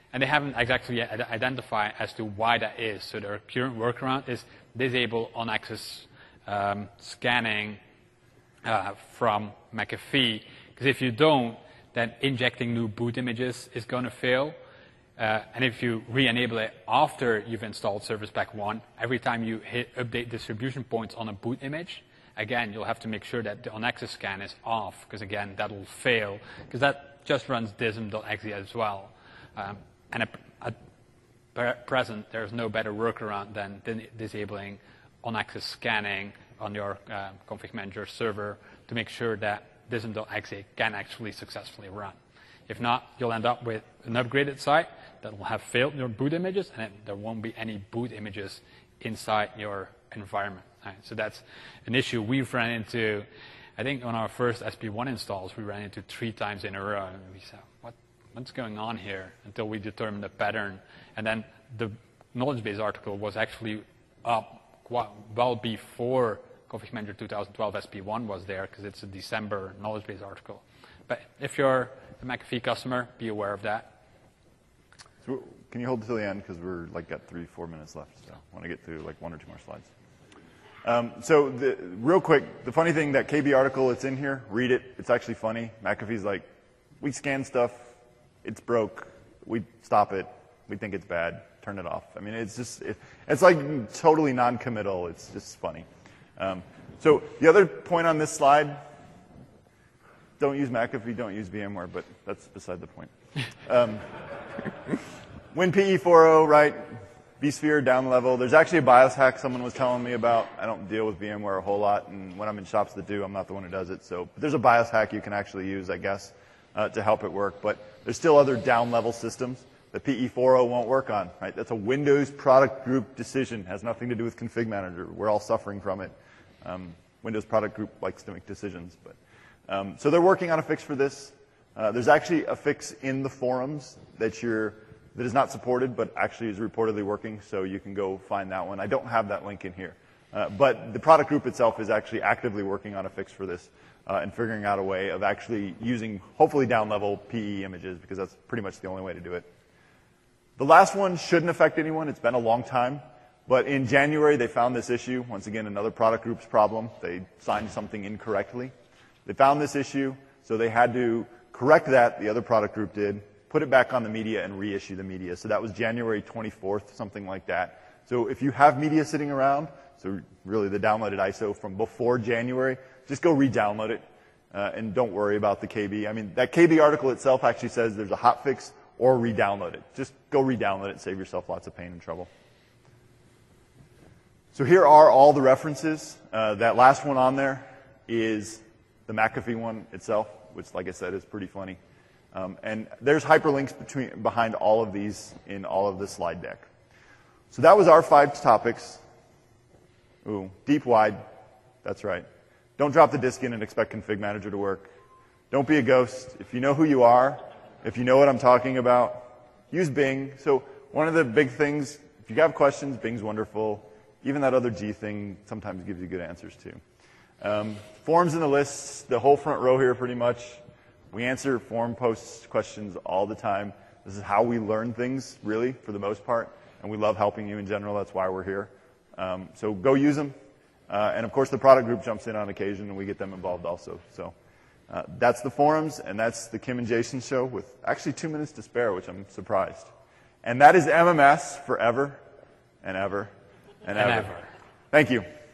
And they haven't exactly yet identified as to why that is. So their current workaround is disable on-axis scanning from McAfee. Because if you don't, then injecting new boot images is going to fail. And if you re-enable it after you've installed Service Pack 1, every time you hit update distribution points on a boot image, again, you'll have to make sure that the on-axis scan is off, because again, that will fail, because that just runs dism.exe as well. And at present, there's no better workaround than disabling on-axis scanning on your config manager server to make sure that dism.exe can actually successfully run. If not, you'll end up with an upgraded site that will have failed your boot images, and there won't be any boot images inside your environment. Right? So that's an issue we've run into. I think on our first SP1 installs, we ran into 3 times in a row, and we said, what's going on here? Until we determined the pattern. And then the knowledge base article was actually up quite well before Config Manager 2012 SP1 was there, because it's a December knowledge base article. But if you're a McAfee customer, be aware of that. So can you hold till the end, because we're got 3-4 minutes left, so I want to get through 1 or 2 more slides. So real quick, the funny thing, that KB article, it's in here. Read it. It's actually funny. McAfee's like, we scan stuff. It's broke. We stop it. We think it's bad. Turn it off. I mean, it's just, it's like totally non-committal. It's just funny. So the other point on this slide, don't use McAfee, don't use VMware, but that's beside the point. WinPE4.0, right? vSphere down level. There's actually a BIOS hack someone was telling me about. I don't deal with VMware a whole lot, and when I'm in shops that do, I'm not the one who does it. So but there's a BIOS hack you can actually use, I guess, to help it work. But there's still other down level systems that PE4.0 won't work on, right? That's a Windows product group decision. It has nothing to do with Config Manager. We're all suffering from it. Windows product group likes to make decisions. But so they're working on a fix for this. There's actually a fix in the forums that is not supported, but actually is reportedly working, so you can go find that one. I don't have that link in here. But the product group itself is actually actively working on a fix for this and figuring out a way of actually using, hopefully, down-level PE images, because that's pretty much the only way to do it. The last one shouldn't affect anyone. It's been a long time. But in January, they found this issue. Once again, another product group's problem. They signed something incorrectly. They found this issue, so they had to correct that, the other product group did, put it back on the media and reissue the media. So that was January 24th, something like that. So if you have media sitting around, so really the downloaded ISO from before January, just go re-download it and don't worry about the KB. I mean, that KB article itself actually says there's a hotfix or re-download it. Just go re-download it and save yourself lots of pain and trouble. So here are all the references. That last one on there is the McAfee one itself, which, like I said, is pretty funny. And there's hyperlinks behind all of these in all of the slide deck. So that was our 5 topics. Ooh, deep, wide. That's right. Don't drop the disk in and expect Config Manager to work. Don't be a ghost. If you know who you are, if you know what I'm talking about, use Bing. So one of the big things, if you have questions, Bing's wonderful. Even that other G thing sometimes gives you good answers, too. Forums in the lists, the whole front row here pretty much. We answer forum posts questions all the time. This is how we learn things, really, for the most part. And we love helping you in general. That's why we're here. So go use them. And, of course, the product group jumps in on occasion, and we get them involved also. So that's the forums, and that's the Kim and Jason show with actually 2 minutes to spare, which I'm surprised. And that is MMS forever and ever and ever. Thank you.